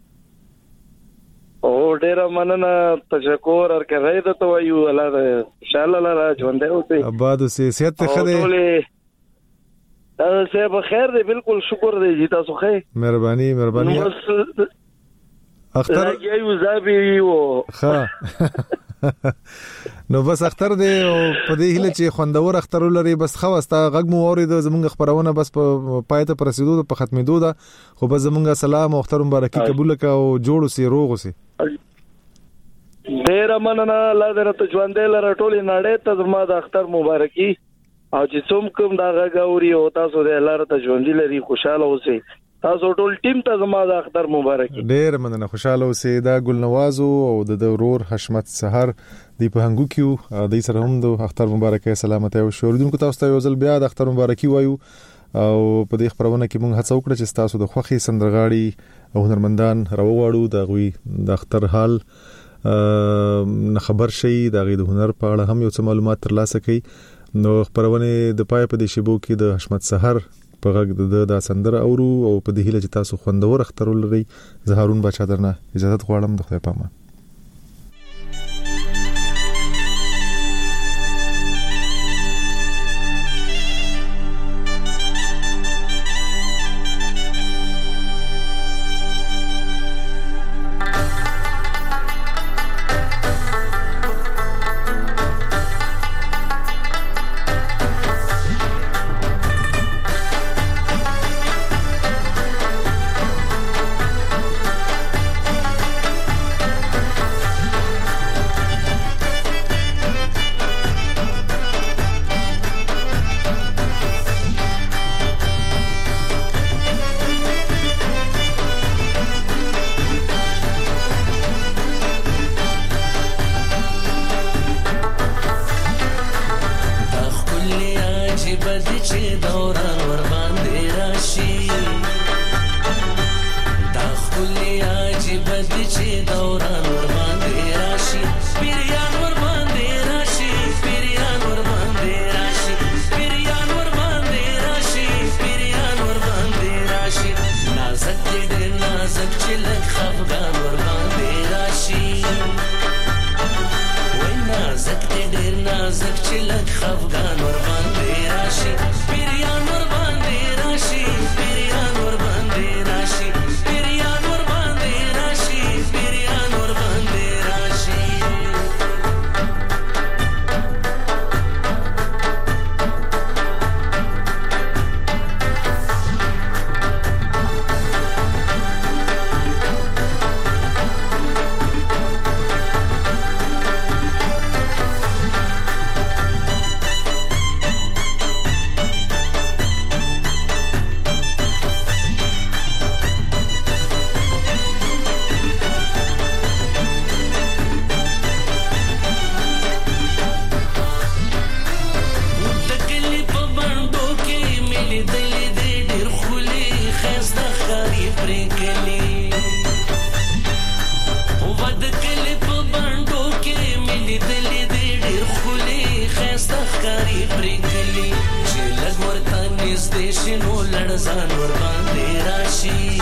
او ډیر مننه تشکر اور کوي د تو یو الله ان شاء الله الله ژوند دی اوسه آباد اوسه صحت خدای سه بخیر دی بالکل شکر دی جی تاسو خیر مهرباني مهرباني اختر یو زابي و ها نو بس اختر دی او په دې هله چې خوندور اختر لري بس خواسته غږ مو اورید زمونږ خبرونه بس په پایته پر رسیدو په ختمېدو ده خو بس زمونږ سلام او اختر مبارکي قبول کا او جوړو سي روغ سي ډیر مننه الله دې ته ژوند لره ټولې نړۍ ته زما د اختر مبارکي او چې څوم کوم دا غاوري او تاسو دې الله ته ژوند لري خوشاله اوسئ تاسو ټول ټیم ته زما د اختر مبارکي ډیر مننه خوشاله اوسئ دا ګل نواز او د ضرور حشمت سحر دی په هنګو کیو د سره هم د اختر مبارکي سلامتی او شوردونکو تاسو ته یو ځل بیا د اختر مبارکي وایو او په دې خبرونه کې موږ هڅه وکړه چې تاسو د خوخي سندرغاړي او هنرمندان راوواړو د غوي د اختر حال خبر شي د غي د هنر په اړه هم یو څه معلومات ترلاسه کړئ نو خبرونه د پای په دې شیبو کې د حشمت سحر په غږ د د سندره اورو او په دې هیله چې تاسو خوندور اختر لري زه هارون بچا درنه اجازه غواړم د خدای پامه شنو لړزان ور باندې راشي